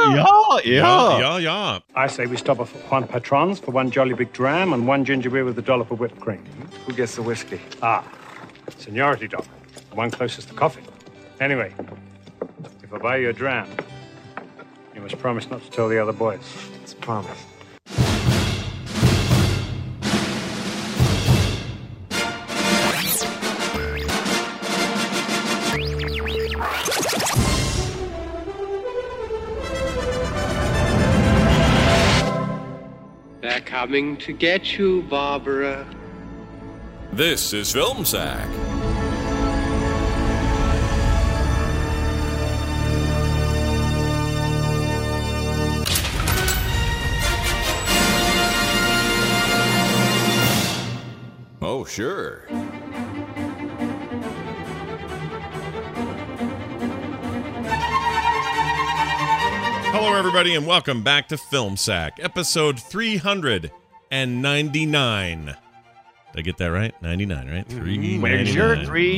Yeah. I say we stop off at Juan Patron's for one jolly big dram and one ginger beer with a dollop of whipped cream. Who gets the whiskey? Seniority dog. The one closest to coffee. Anyway, if I buy you a dram, you must promise not to tell the other boys. It's a promise. They're coming to get you, Barbara. This is Film Sack. Oh, sure. Hello, everybody, and welcome back to Film Sack, episode 399. Did I get that right? 99, right? 399. Sure,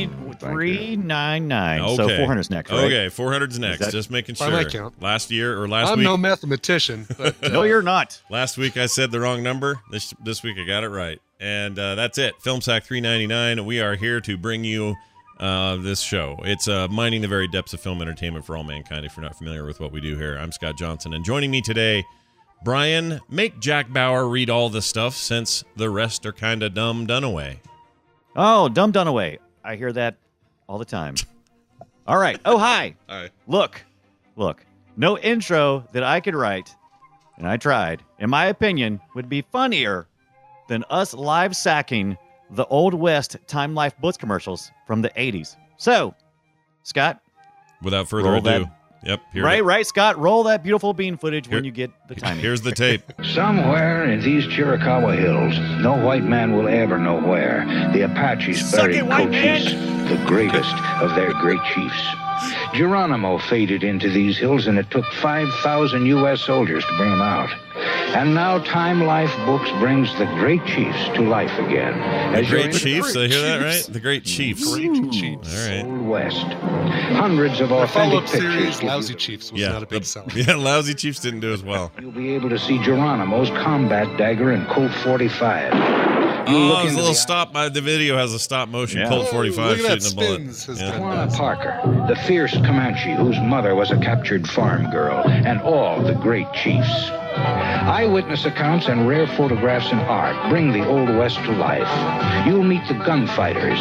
399. Okay. So 400's next, right? Okay, 400's next. Just making sure. By my count. Last week. I'm no mathematician. But, No, you're not. Last week I said the wrong number. This week I got it right. And that's it. Film Sack 399. We are here to bring you this show. It's mining the very depths of film entertainment for all mankind. If you're not familiar with what we do here, I'm Scott Johnson. And joining me today, Brian, make Jack Bauer read all the stuff since the rest are kind of dumb done away. Oh, dumb done away. I hear that all the time. All right. Oh, hi. Hi. Look. No intro that I could write, and I tried, in my opinion, would be funnier than us live sacking the Old West Time Life Books commercials from the 80s. So, Scott. Without further roll ado. That. Yep. Right, Scott. Roll that beautiful bean footage when you get the timing. Here's the tape. Somewhere in these Chiricahua hills, no white man will ever know where, the Apaches buried Cochise, the greatest of their great chiefs. Geronimo faded into these hills, and it took 5,000 U.S. soldiers to bring him out. And now Time Life Books brings the great chiefs to life again. The Great Chiefs? Did I hear that right? The Great Chiefs. Great Chiefs. All right. Old West. Hundreds of The authentic follow-up pictures. series, Lousy Chiefs, was not a big seller. Yeah, Lousy Chiefs didn't do as well. You'll be able to see Geronimo's combat dagger and Colt 45. Oh, there's a little stop. The video has a stop motion Colt 45 look at that shooting a bullet. spins. Yeah. Juana Parker, the fierce Comanche whose mother was a captured farm girl, and all the great chiefs. Eyewitness accounts and rare photographs and art bring the Old West to life. You'll meet the gunfighters.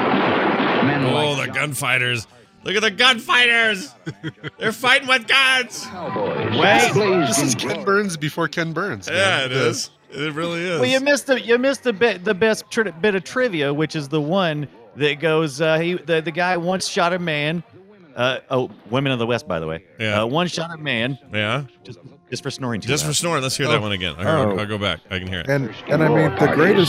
The gunfighters. Look at the gunfighters. They're fighting with guns. Cowboys. This is Ken Burns before Ken Burns. Yeah, it is. It really is. Well, you missed the best bit of trivia, which is the one that goes. The guy once shot a man. Women of the West, by the way. Yeah. One shot a man. Yeah. Just for snoring. Just for snoring. Let's hear that one again. I'll go back. I can hear it. And I mean the greatest.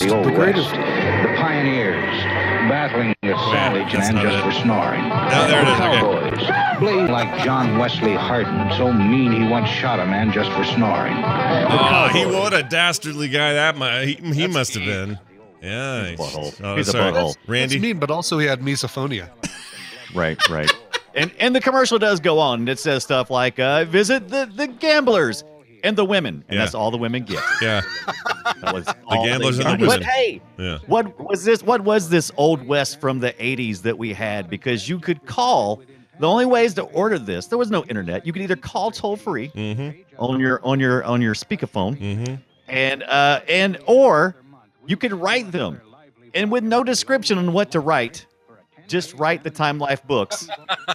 The pioneers battling with savage that's and not just it. for snoring. No, there it is. Okay. Cowboys, blazing like John Wesley Hardin, so mean he once shot a man just for snoring. Oh, what a dastardly guy he must have been. Yeah. He's a butthole. Randy. That's mean, but also he had misophonia. Right. And the commercial does go on. It says stuff like, visit the gamblers and the women. And that's all the women get. Yeah. That was The gamblers and the women. But hey, Yeah. what was this Old West from the 80s that we had? Because you could call. The only ways to order this, there was no internet. You could either call toll free on your speakerphone, and or you could write them, and with no description on what to write. Just write the Time Life Books.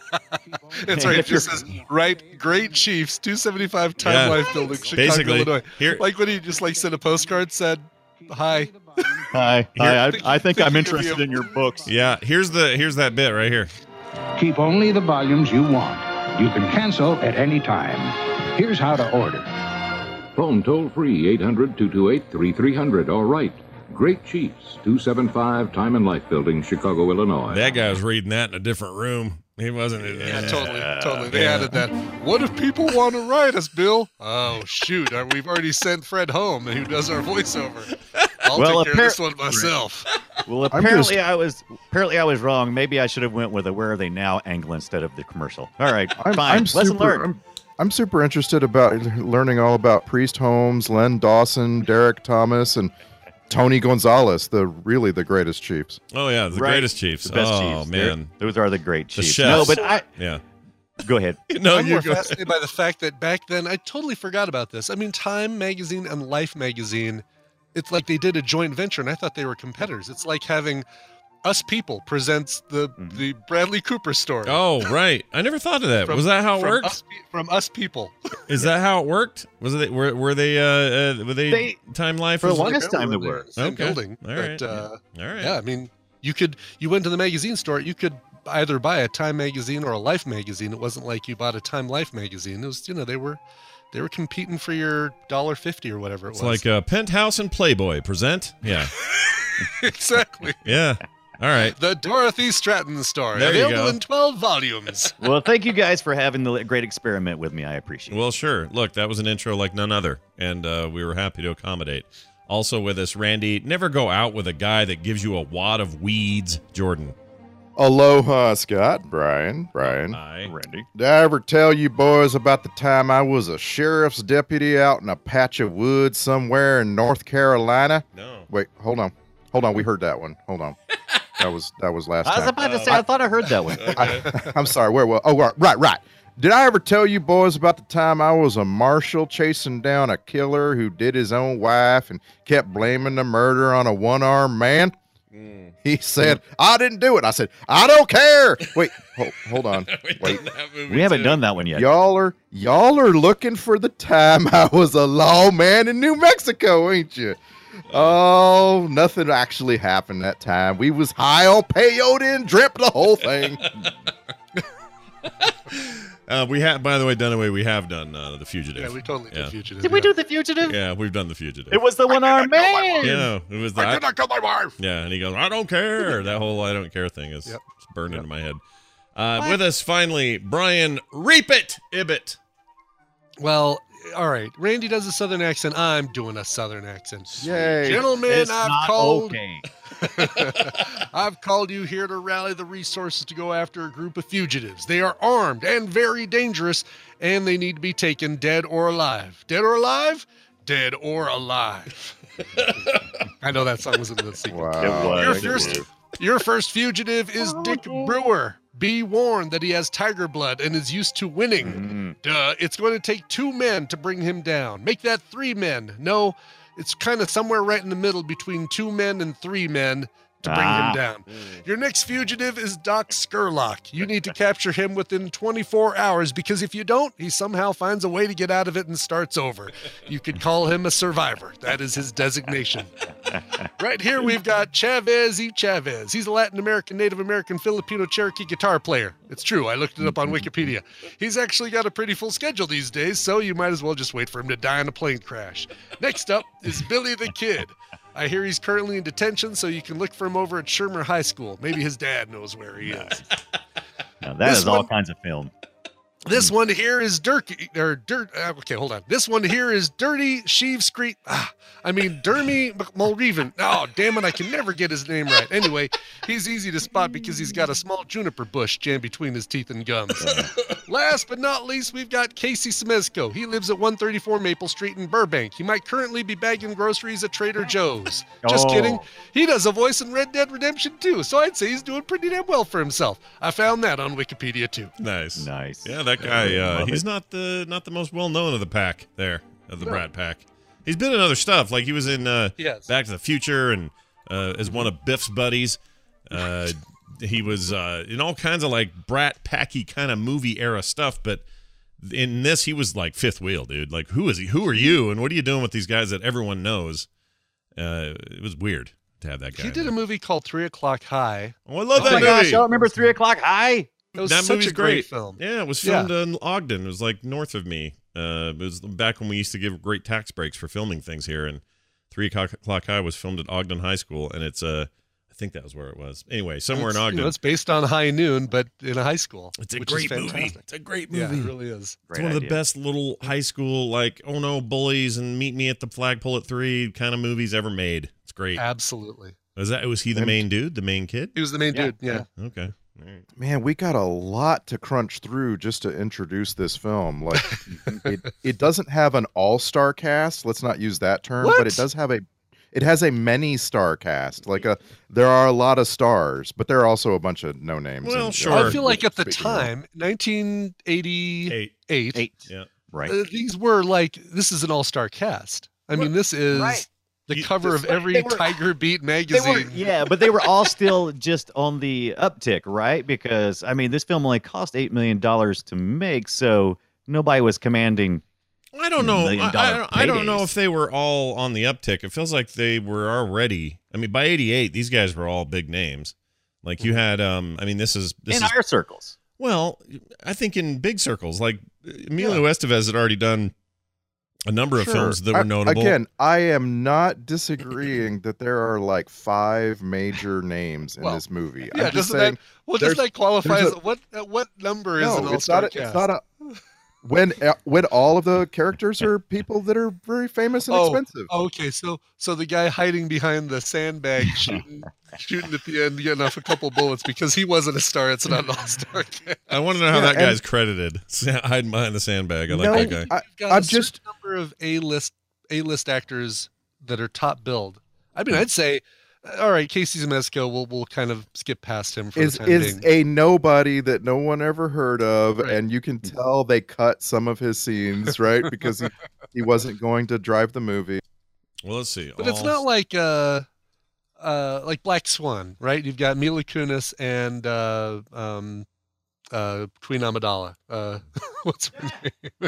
That's right. It just says, write Great Chiefs, 275 Time Life Building, Chicago, Basically, Illinois. here- Like when he just sent a postcard, said, hi. Hi. I think I'm thinking of interested you. in your books. Yeah. Here's that bit right here. Keep only the volumes you want. You can cancel at any time. Here's how to order. Phone toll-free 800-228-3300 or write Great Chiefs, 275 Time and Life Building, Chicago, Illinois. That guy was reading that in a different room. He wasn't. Yeah, totally. They added that. What if people want to write us, Bill? Oh, shoot. We've already sent Fred home, who does our voiceover. I'll take care of this one myself. Well, apparently I was wrong. Maybe I should have went with a "Where Are They Now" angle instead of the commercial. All right, fine. Lesson learned. I'm super interested about learning all about Priest Holmes, Len Dawson, Derek Thomas, and Tony Gonzalez, the greatest chiefs. Oh yeah, the greatest chiefs. The best oh chiefs. man, those are the great chiefs. The chefs. No, but yeah. Go ahead. No, I'm you more go. fascinated by the fact that back then I totally forgot about this. I mean, Time magazine and Life magazine, it's like they did a joint venture, and I thought they were competitors. It's like having Us People presents the Bradley Cooper story. Oh right, I never thought of that. Was that how it worked? From Us People. Is that how it worked? Was it were they Time Life for the was longest time? They were same okay. building. All right. But, All right. Yeah, I mean, you went to the magazine store. You could either buy a Time magazine or a Life magazine. It wasn't like you bought a Time Life magazine. It was, they were competing for your $1.50 or whatever it was. It's like Penthouse and Playboy present. Yeah. Exactly. Yeah. All right. The Dorothy Stratton story, There you available go. in 12 volumes. Well, thank you guys for having the great experiment with me. I appreciate it. Well, sure. Look, that was an intro like none other, and we were happy to accommodate. Also with us, Randy, never go out with a guy that gives you a wad of weeds, Jordan. Aloha, Scott. Brian. Hi. Randy. Did I ever tell you boys about the time I was a sheriff's deputy out in a patch of woods somewhere in North Carolina? No. Wait, hold on. We heard that one. Hold on. That was last I was time. about to say, I thought I heard that one. I'm sorry. Where? Well, oh, right. Did I ever tell you boys about the time I was a marshal chasing down a killer who did his own wife and kept blaming the murder on a one-armed man? He said, I didn't do it. I said, I don't care. Wait, hold on. Wait. We haven't done that one yet. Y'all are looking for the time I was a lawman in New Mexico, ain't you? Oh, nothing actually happened that time. We was high on peyote and drip the whole thing. We have, by the way, Dunaway, we have done The Fugitive. Yeah, we totally did Fugitive. Did we do The Fugitive? Yeah, we've done The Fugitive. It was the one-armed man. Yeah, it was the. I did not kill my wife. Yeah, and he goes, I don't care. That whole I don't care thing is burned into my head. With us, finally, Brian Reap It Ibbett. Well, all right. Randy does a Southern accent. I'm doing a Southern accent. Yay. Gentlemen, It's I've not called. okay. I've called you here to rally the resources to go after a group of fugitives. They are armed and very dangerous, and they need to be taken dead or alive. Dead or alive? Dead or alive. I know that song was in the sequel. Wow. Your first fugitive is Dick Brewer. Be warned that he has tiger blood and is used to winning. Duh, it's going to take 2 men to bring him down. Make that 3 men. No, it's kind of somewhere right in the middle between 2 men and 3 men to bring him down. Your next fugitive is Doc Skurlock. You need to capture him within 24 hours because if you don't, he somehow finds a way to get out of it and starts over. You could call him a survivor. That is his designation. Right here, we've got Chavez E. Chavez. He's a Latin American, Native American, Filipino Cherokee guitar player. It's true. I looked it up on Wikipedia. He's actually got a pretty full schedule these days, so you might as well just wait for him to die in a plane crash. Next up is Billy the Kid. I hear he's currently in detention, so you can look for him over at Shermer High School. Maybe his dad knows where he is. Now, that is all kinds of film. This one here is okay, hold on. This one here is Dirty Sheave Street. Dermy Mulreven. Oh, damn it, I can never get his name right. Anyway, he's easy to spot because he's got a small juniper bush jammed between his teeth and gums. Last but not least, we've got Casey Smezko. He lives at 134 Maple Street in Burbank. He might currently be bagging groceries at Trader Joe's. Just kidding. He does a voice in Red Dead Redemption too, so I'd say he's doing pretty damn well for himself. I found that on Wikipedia too. Nice. Yeah, that guy, he's not the most well-known of the pack there, of the Brat Pack. He's been in other stuff, like he was in Back to the Future and as one of Biff's buddies. He was in all kinds of like Brat Packy kind of movie era stuff, but in this he was like fifth wheel, dude. Like, who is he? Who are you? And what are you doing with these guys that everyone knows? It was weird to have that guy. He did a movie called 3 O'Clock High. Oh, I love that movie. Gosh, y'all remember 3 O'Clock High? That movie's such a great film. Yeah, it was filmed in Ogden. It was like north of me. It was back when we used to give great tax breaks for filming things here. And 3 O'Clock High was filmed at Ogden High School, and it's I think that was where it was. Anyway, somewhere in Ogden. It's based on High Noon, but in a high school. It's a great movie. It's a great movie. Yeah, it really is. It's one of the best little high school, like, oh no, bullies and meet me at the flagpole at 3 kind of movies ever made. It's great. Absolutely. Was he the main dude, the main kid? He was the main dude, yeah. Okay. Man, we got a lot to crunch through just to introduce this film. Like, it doesn't have an all-star cast. Let's not use that term, but it does have it has a many-star cast. Like there are a lot of stars, but there are also a bunch of no names. Well, sure. I feel like at the time, 1988, yeah, right. These were like, this is an all-star cast. I mean, this is the cover of every Tiger Beat magazine. But they were all still just on the uptick, right? Because I mean, this film only cost $8 million to make, so nobody was commanding. I don't know. I don't know if they were all on the uptick. It feels like they were already. I mean, by '88, these guys were all big names. Like you had. I mean, this is in our circles. Well, I think in big circles, like Emilio Estevez had already done a number of films that were notable. Again, I am not disagreeing that there are like 5 major names in this movie. Yeah, I'm just saying, does that qualify as what number is an all-star cast? It's not a when all of the characters are people that are very famous and expensive. Okay, so the guy hiding behind the sandbag shooting at the end, getting off a couple bullets because he wasn't a star. It's not an all-star cast. I want to know how that guy's credited. Hiding behind the sandbag. I like that guy. I'm just number of A-list actors that are top billed. I mean, I'd say, all right, Casey Zemesco, we'll kind of skip past him for the time being. A nobody that no one ever heard of, and you can tell they cut some of his scenes, right? Because he wasn't going to drive the movie. Well, let's see. But it's not like Black Swan, right? You've got Mila Kunis and Queen Amidala. What's her name?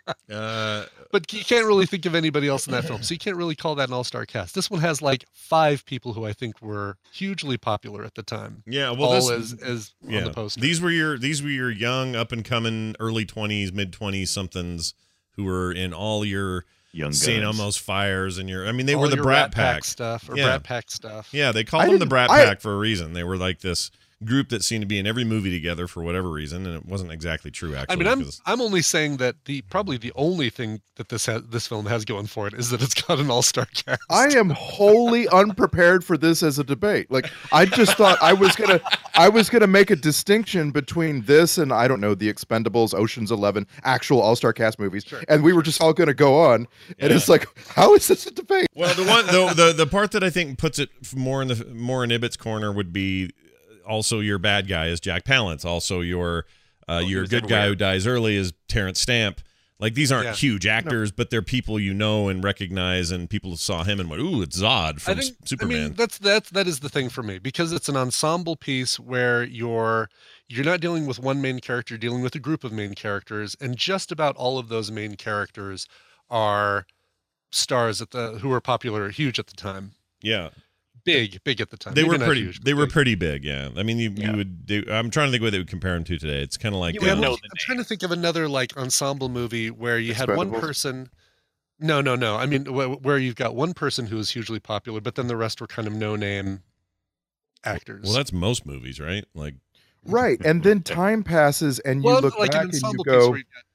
But you can't really think of anybody else in that film, so you can't really call that an all-star cast. This one has like 5 people who I think were hugely popular at the time. Yeah, well, all as on the poster. These were your young, up and coming, early 20s, mid 20s somethings who were in all your young St. guns. Elmo's Fires, and they all were the Brat Pack stuff, Brat Pack stuff. Yeah, they called them the Brat Pack for a reason. They were like this group that seemed to be in every movie together for whatever reason, and it wasn't exactly true. Actually, I mean, I'm only saying that probably the only thing that this film has going for it is that it's got an all-star cast. I am wholly unprepared for this as a debate. Like, I just thought I was gonna make a distinction between this and, I don't know, The Expendables, Ocean's 11, actual all-star cast movies, and we were just all gonna go on. And it's like, how is this a debate? Well, the part that I think puts it more in Ibbott's corner would be. Also, your bad guy is Jack Palance. Also, your good guy who dies early is Terrence Stamp. Like, these aren't huge actors, but they're people you know and recognize, and people saw him and went, "Ooh, it's Zod from Superman." I mean, that is the thing for me, because it's an ensemble piece where you're not dealing with one main character, you're dealing with a group of main characters, and just about all of those main characters are stars who were popular, huge at the time. Yeah. Big at the time. They were pretty. They were pretty big. Yeah. I mean, you would. I'm trying to think what they would compare them to today. It's kind of like. I'm trying to think of another like ensemble movie where you had one person. No. I mean, where you've got one person who is hugely popular, but then the rest were kind of no-name actors. Well, that's most movies, right? Like. Right, and then time passes, and you look back and you go.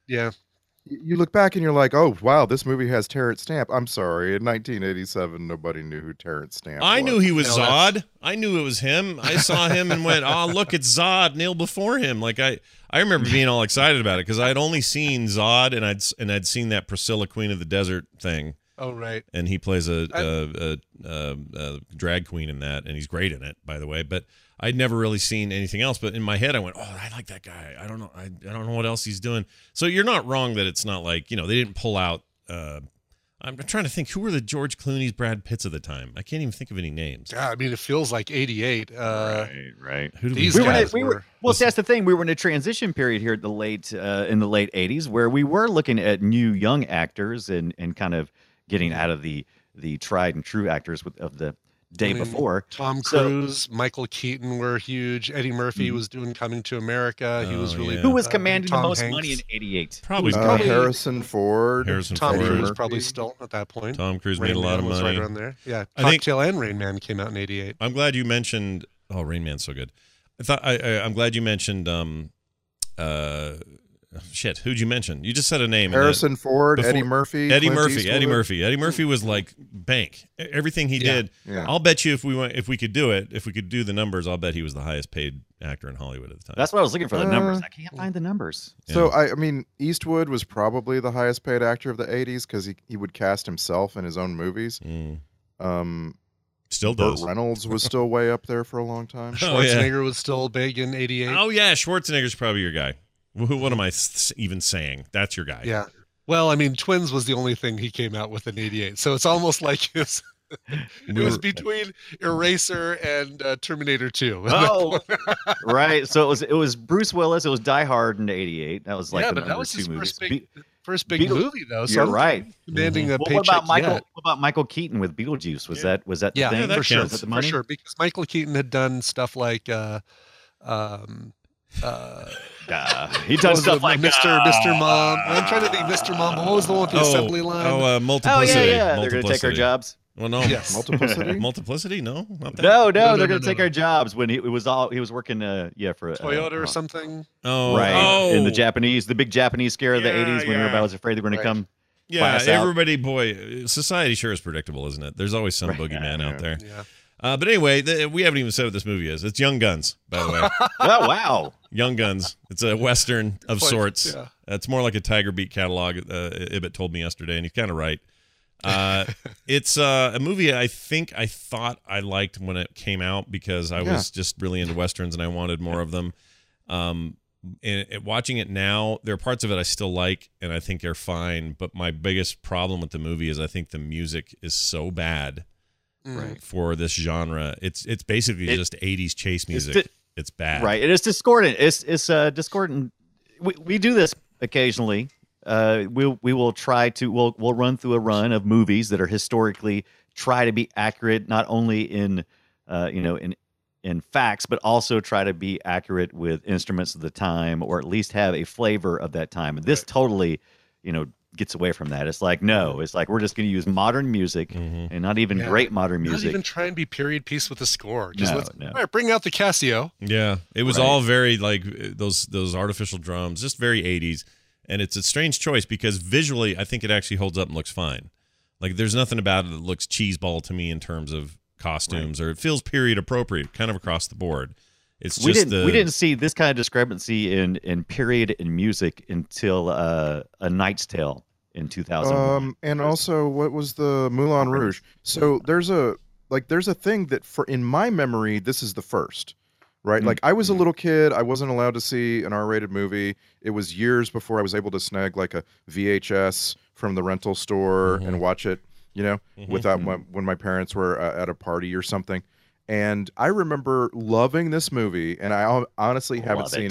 You look back and you're like, oh, wow, this movie has Terrence Stamp. I'm sorry. In 1987, nobody knew who Terrence Stamp was. I knew he was Zod. I knew it was him. I saw him and went, oh, look, it's Zod. Neil before him. Like, I remember being all excited about it because I'd only seen Zod and I'd seen that Priscilla Queen of the Desert thing. Oh, right. And he plays a drag queen in that, and he's great in it, by the way. But I'd never really seen anything else. But in my head, I went, "Oh, I like that guy. I don't know. I don't know what else he's doing." So you're not wrong that it's not like they didn't pull out. I'm trying to think who were the George Clooney's, Brad Pitts of the time. I can't even think of any names. Yeah, I mean, it feels like '88. Right. Who do these guys were? Well, that's the thing. We were in a transition period here at in the late '80s, where we were looking at new young actors and kind of getting out of the tried and true actors of the day before. Tom Cruise, Michael Keaton were huge. Eddie Murphy was doing Coming to America. He was really who was commanding the most Hanks. money in '88? Probably Harrison Ford. Tom Cruise probably still at that point. Tom Cruise made Rain a lot Man of was money. right around there. Yeah, Cocktail and Rain Man came out in '88. I'm glad you mentioned. Oh, Rain Man's so good. I'm glad you mentioned. Shit, who'd you mention? You just said a name. Harrison Ford, Eddie Murphy. Eddie Murphy was like bank. Everything he did. Yeah. I'll bet you if we could do the numbers, I'll bet he was the highest paid actor in Hollywood at the time. That's what I was looking for, the numbers. I can't find the numbers. So, I mean, Eastwood was probably the highest paid actor of the 80s because he would cast himself in his own movies. Still Burt does. Reynolds was still way up there for a long time. Schwarzenegger was still big in 88. Oh, yeah, Schwarzenegger's probably your guy. What am I even saying? That's your guy. Yeah. Well, I mean, Twins was the only thing he came out with in 88. So it's almost like it was between Eraser and Terminator 2. Oh, right. So it was Bruce Willis. It was Die Hard in '88. That was like the but that was two his movies. first big movie, though. So You're right. Demanding a What paycheck about Michael? yet. What about Michael Keaton with Beetlejuice? Was that the Yeah, thing? that For sure. counts. Was that the For money? sure, because Michael Keaton had done stuff like He what done was stuff it, like Mr. Mom. I'm trying to think Mr. Mom. What was the one with the assembly line? Oh Multiplicity. yeah. They're gonna take our jobs. Well, no. Yes. Multiplicity? Multiplicity? No, not that. No, they're gonna take our jobs. When he was working for Toyota or something. Oh, right. Oh. In the big Japanese scare of the Yeah, 80s when yeah. everybody was afraid they were going to come. Yeah, blast out. everybody, boy, society sure is predictable, isn't it? There's always some boogeyman out there. Yeah. But anyway, we haven't even said what this movie is. It's Young Guns, by the way. Oh wow. Young Guns. It's a Western of sorts. Yeah. It's more like a Tiger Beat catalog, Ibbott told me yesterday, and he's kind of right. It's a movie I thought I liked when it came out because I was just really into Westerns and I wanted more of them. And watching it now, there are parts of it I still like and I think they're fine, but my biggest problem with the movie is I think the music is so bad for this genre. It's basically just 80s chase music. It's bad. Right. It is discordant. It's discordant. We do this occasionally. We will try to we'll run through a run of movies that are historically try to be accurate not only in in facts but also try to be accurate with instruments of the time or at least have a flavor of that time. And this totally, gets away from that. It's like we're just going to use modern music and not even great modern music. Not even try and be period piece with the score. Just No. all right, bring out the Casio. Yeah. It was all very like those artificial drums, just very 80s. And it's a strange choice because visually, I think it actually holds up and looks fine. Like, there's nothing about it that looks cheeseball to me in terms of costumes, or it feels period appropriate, kind of across the board. It's we just didn't see this kind of discrepancy in period in music until A Knight's Tale in 2001. And also, what was the Moulin Rouge? So there's a thing that in my memory, this is the first. Right? Like, I was a little kid. I wasn't allowed to see an R-rated movie. It was years before I was able to snag like a VHS from the rental store and watch it, without when my parents were at a party or something. And I remember loving this movie, and I honestly haven't seen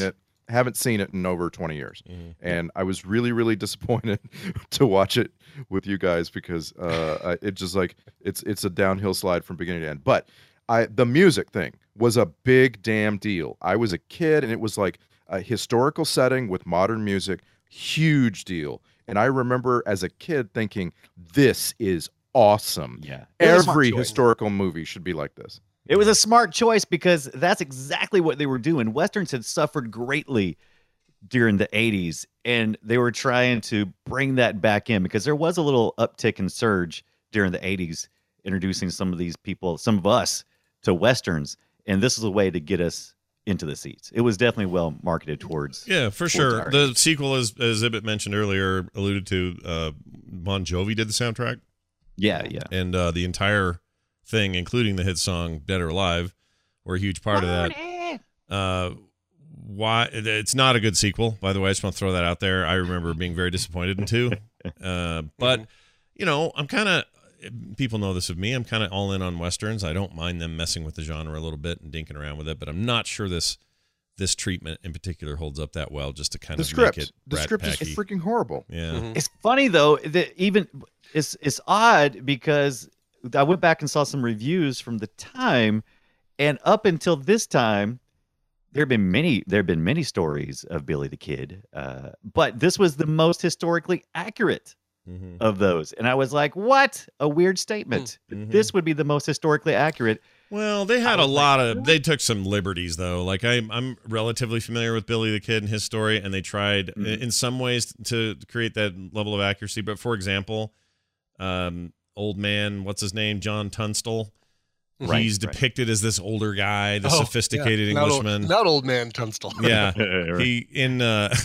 it in over 20 years. And I was really, really disappointed to watch it with you guys because it just like it's a downhill slide from beginning to end. But the music thing was a big damn deal. I was a kid, and it was like a historical setting with modern music, huge deal. And I remember as a kid thinking, this is awesome. Yeah. Every historical movie should be like this. It was a smart choice because that's exactly what they were doing. Westerns had suffered greatly during the 80s, and they were trying to bring that back in because there was a little uptick and surge during the 80s, introducing some of us to Westerns. And this is a way to get us into the seats. It was definitely well marketed towards. Yeah, for sure. The sequel, as Ibbott mentioned earlier, alluded to, Bon Jovi did the soundtrack. Yeah. And the entire thing, including the hit song "Dead or Alive," were a huge part of that. Why it's not a good sequel, by the way. I just want to throw that out there. I remember being very disappointed in 2. But I'm kind of. People know this of me. I'm kind of all in on Westerns. I don't mind them messing with the genre a little bit and dinking around with it, but I'm not sure this treatment in particular holds up that well just to kind of make it the script is freaking horrible. Yeah. It's funny though that even it's odd because I went back and saw some reviews from the time, and up until this time there have been many stories of Billy the Kid, but this was the most historically accurate of those. And I was like, what a weird statement. This would be the most historically accurate. Well, they had they took some liberties though. Like I'm relatively familiar with Billy the Kid and his story, and they tried in some ways to create that level of accuracy. But for example, old man, what's his name? John Tunstall. Right, He's depicted as this older guy, the sophisticated Englishman. Not old man Tunstall. Yeah, Right. he in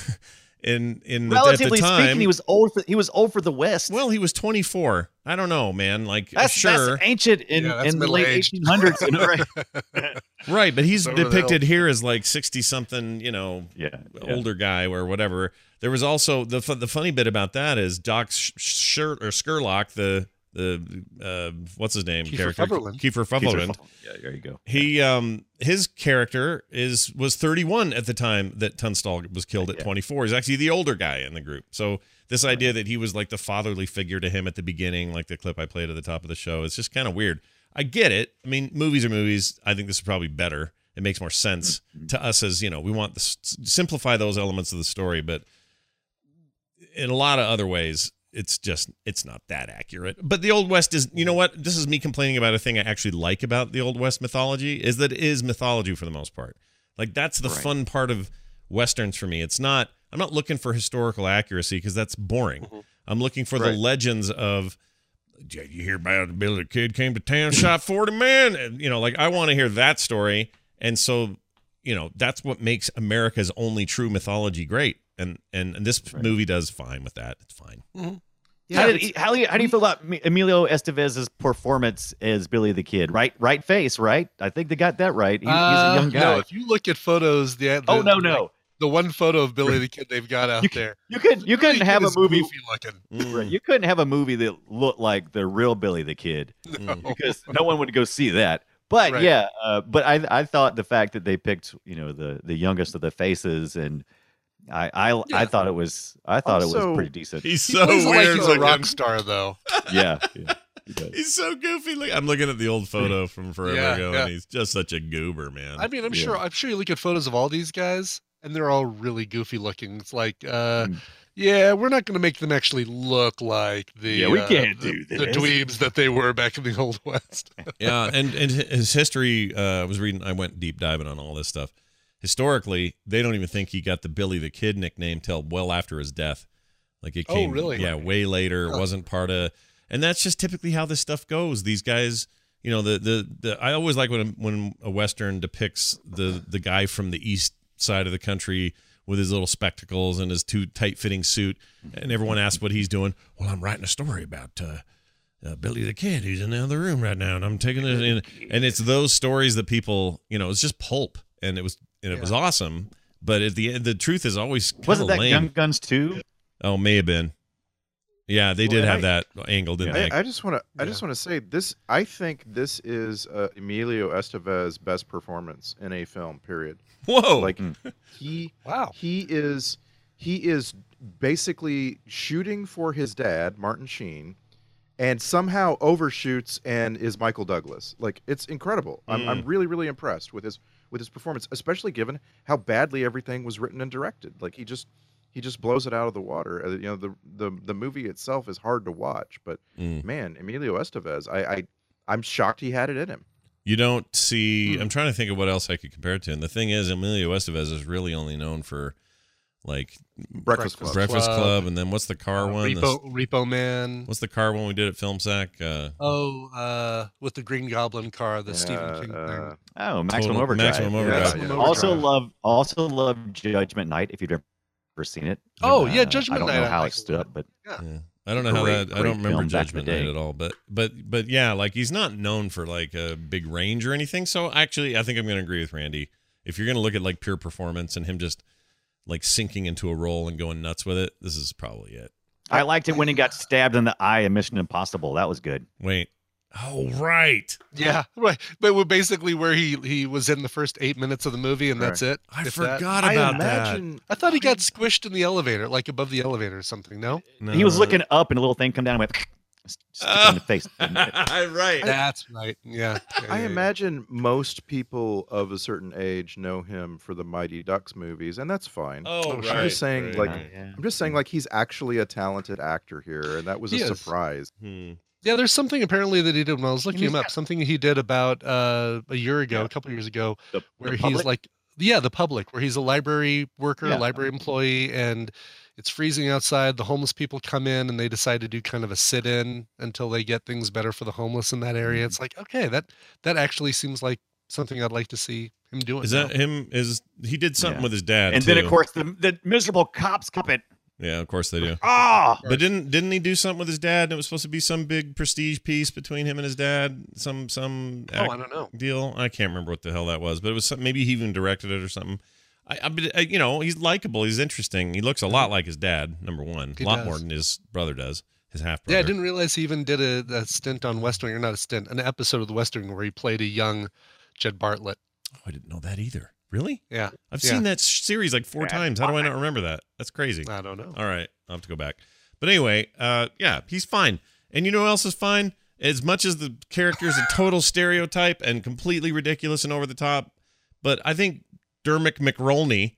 Relatively at the time, speaking, he was old for the West. Well, he was 24. I don't know, man. Like, that's ancient in the late middle-aged. 1800s, right? Right, but he's Over the depicted hill. here as like 60-something, older guy or whatever. There was also the funny bit about that is Doc Sherlock, the what's his name? Kiefer Sutherland. Kiefer Sutherland. Yeah, there you go. He his character was 31 at the time that Tunstall was killed at 24. He's actually the older guy in the group. So this idea that he was like the fatherly figure to him at the beginning, like the clip I played at the top of the show, is just kind of weird. I get it. I mean, movies are movies. I think this is probably better. It makes more sense to us as, we want to simplify those elements of the story, but in a lot of other ways, it's not that accurate. But the Old West is, you know what? This is me complaining about a thing I actually like about the Old West mythology, is that it is mythology for the most part. Like, that's the fun part of Westerns for me. I'm not looking for historical accuracy because that's boring. I'm looking for the legends of, did you hear about Billy the Kid came to town, shot 40 men? And, I want to hear that story. And so, that's what makes America's only true mythology great. And this movie does fine with that. It's fine. Mm-hmm. Yeah, how do you feel about Emilio Estevez's performance as Billy the Kid? Right face, right? I think they got that right. He's a young guy. No, if you look at photos, the one photo of Billy the Kid they've got out there. You couldn't have a movie goofy looking. Right, you couldn't have a movie that looked like the real Billy the Kid, because no one would go see that. But but I thought the fact that they picked the youngest of the faces, and I thought it was pretty decent. He's so He's weird. Like he's a rock star, though. Yeah. He's so goofy. Like, I'm looking at the old photo from forever ago, and he's just such a goober, man. I mean, I'm sure you look at photos of all these guys, and they're all really goofy looking. It's like, we're not going to make them actually look like the we can't do this. The dweebs that they were back in the Old West. Yeah, and his history. I went deep diving on all this stuff. Historically, they don't even think he got the Billy the Kid nickname till well after his death. Like, it came, way later. It wasn't part of, and that's just typically how this stuff goes. These guys, I always like when a Western depicts the guy from the east side of the country with his little spectacles and his too tight-fitting suit, and everyone asks what he's doing. Well, I'm writing a story about Billy the Kid. He's in the other room right now, and I'm taking it in. And it's those stories that people, it's just pulp, and it was awesome. But at the end, the truth is always kind of Wasn't that lame. Young Guns 2? Oh, may have been. Yeah, they did have that angle, didn't they? I just want to say this. I think this is Emilio Estevez's best performance in a film. Period. Whoa! Like he is basically shooting for his dad, Martin Sheen, and somehow overshoots and is Michael Douglas. Like, it's incredible. I'm really, really impressed with his performance, especially given how badly everything was written and directed. Like, he just blows it out of the water. The movie itself is hard to watch, but man, Emilio Estevez, I'm shocked he had it in him. You don't see. I'm trying to think of what else I could compare it to. And the thing is, Emilio Estevez is really only known for, like, Breakfast Club, and then what's the car one? Repo Man. What's the car one we did at FilmSack? With the Green Goblin car, the Stephen King thing. Oh, Maximum Overdrive. Maximum Overdrive. Yeah. Also love Judgment Night, if you've ever seen it. Judgment Night. I don't know how it stood up, but I don't know how that. I don't remember film back Judgment in the Night day. at all. But yeah, like, he's not known for like a big range or anything. So actually, I think I'm going to agree with Randy. If you're going to look at like pure performance and him just like sinking into a role and going nuts with it, this is probably it. I liked it when he got stabbed in the eye in Mission Impossible. That was good. Wait. Oh, right. Yeah, right. But basically where he was in the first 8 minutes of the movie, and that's it. I If forgot that. about that. I thought he got squished in the elevator, like above the elevator or something. No? He was looking up, and a little thing come down and went stick on the face. Right. That's right. Yeah. I imagine most people of a certain age know him for the Mighty Ducks movies, and that's fine. Oh, I'm right. just saying, right. I'm just saying, like, he's actually a talented actor here, and that was He a is. surprise. Yeah, there's something apparently that he did when I was looking him up. Something he did about a year ago, a couple years ago, where he's like, the Public, where he's a library worker, a library employee, and It's freezing outside. The homeless people come in and they decide to do kind of a sit-in until they get things better for the homeless in that area. It's like, okay, that actually seems like something I'd like to see him doing. Is that him? He did something with his dad, and too. then of course the miserable cops come in. Yeah, of course they do. But didn't he do something with his dad? And it was supposed to be some big prestige piece between him and his dad. Some I don't know. deal. I can't remember what the hell that was, but it was maybe he even directed it or something. You know, he's likable. He's interesting. He looks a lot like his dad. Number one, a lot more than his brother does. His half brother. Yeah, I didn't realize he even did a stint on West Wing, or not a stint, an episode of the West Wing where he played a young Jed Bartlett. Oh, I didn't know that either. Really? Yeah. I've seen that series like 4 times. How do I not remember that? That's crazy. I don't know. All right. I'll have to go back. But anyway, yeah, he's fine. And you know who else is fine? As much as the character is a total stereotype and completely ridiculous and over the top, but I think Dermot McRolney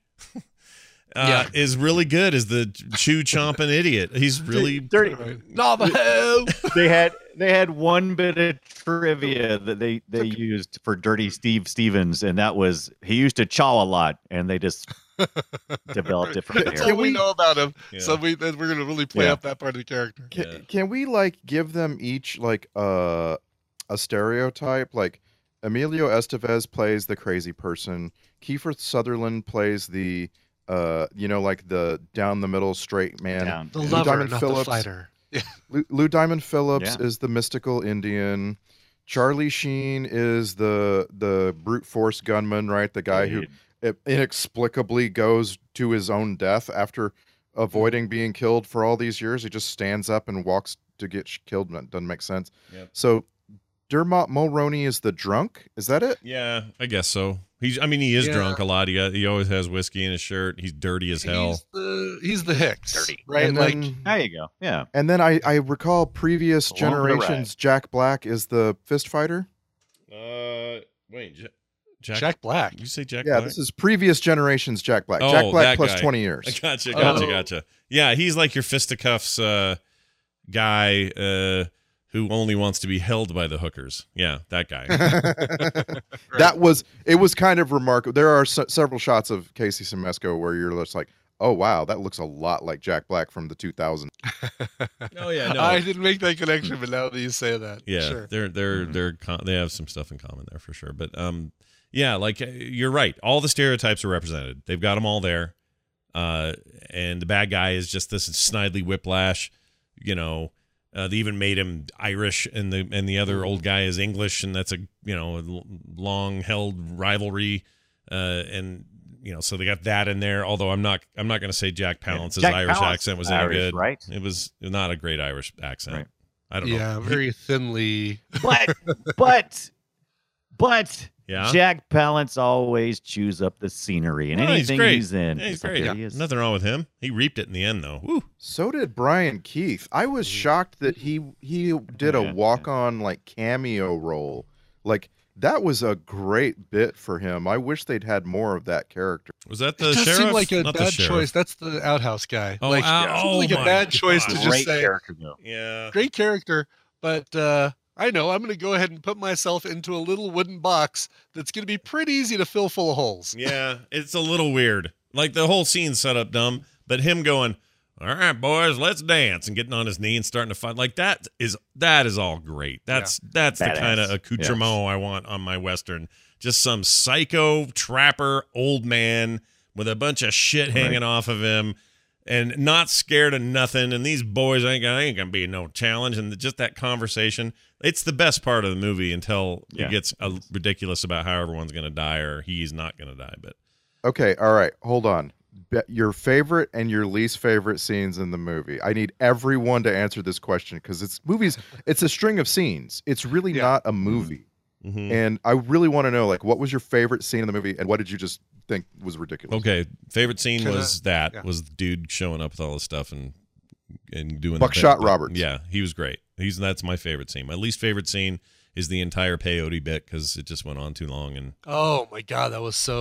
is really good as the shoe chomping idiot. He's really dirty. Navajo. They had one bit of trivia that they used for Dirty Steve Stevens, and that was he used to chaw a lot, and they just developed it from there. That's all we know about him. Yeah. So we're going to really play up that part of the character. Can we like give them each like a stereotype? Like Emilio Estevez plays the crazy person. Kiefer Sutherland plays the like the down the middle straight man. The lover, not the fighter. Yeah. Lou Diamond Phillips is the mystical Indian. Charlie Sheen is the brute force gunman, right? The guy who inexplicably goes to his own death after avoiding being killed for all these years. He just stands up and walks to get killed. That doesn't make sense. Yep. So Dermot Mulroney is the drunk. Is that it? Yeah, I guess so. He is drunk a lot. He always has whiskey in his shirt. He's dirty as hell. He's the Hicks. Dirty. Right? And then, there you go. Yeah. And then I recall previous generations, Jack Black is the fist fighter. Wait, Jack Black. You say Jack Black? Yeah, this is previous generations Jack Black. Jack Black plus 20 years. Gotcha. Yeah, he's like your fisticuffs guy who only wants to be held by the hookers. Yeah, that guy. It was kind of remarkable. There are several shots of Casey Siemaszko where you're just like, oh, wow, that looks a lot like Jack Black from the 2000s. Oh, yeah, no. I didn't make that connection, but now that you say that. Yeah, sure. They have some stuff in common there for sure. But, yeah, like you're right. All the stereotypes are represented. They've got them all there. And the bad guy is just this snidely whiplash, you know. They even made him Irish, and the other old guy is English, and that's a long held rivalry, and so they got that in there. Although I'm not going to say Jack Palance's Irish accent was any good. Right? It was not a great Irish accent. Right. I don't know. Yeah, very thinly. But. Yeah. Jack Palance always chews up the scenery and anything he's in. Yeah, he's great. Nothing wrong with him. He reaped it in the end, though. Woo. So did Brian Keith. I was shocked that he did a walk-on like cameo role. Like that was a great bit for him. I wish they'd had more of that character. Was that the sheriff? It seemed like a bad choice. That's the outhouse guy. Oh, like a bad choice to just say. Character, though. Yeah. Great character, but I know I'm going to go ahead and put myself into a little wooden box that's going to be pretty easy to fill full of holes. Yeah, it's a little weird. Like the whole scene's set up dumb, but him going, "All right, boys, let's dance," and getting on his knee and starting to fight, like that is all great. That's the kind of accoutrement I want on my Western. Just some psycho trapper old man with a bunch of shit hanging off of him. And not scared of nothing, and these boys ain't gonna be no challenge, and just that conversation. It's the best part of the movie until it gets ridiculous about how everyone's gonna die or he's not gonna die. But okay, all right, hold on. Your favorite and your least favorite scenes in the movie. I need everyone to answer this question because it's a string of scenes. It's really not a movie. Mm-hmm. And I really want to know, like, what was your favorite scene in the movie, and what did you just think was ridiculous? Okay, favorite scene was the dude showing up with all this stuff and doing Buckshot Roberts. Yeah, he was great. That's my favorite scene. My least favorite scene is the entire peyote bit because it just went on too long. And oh my god,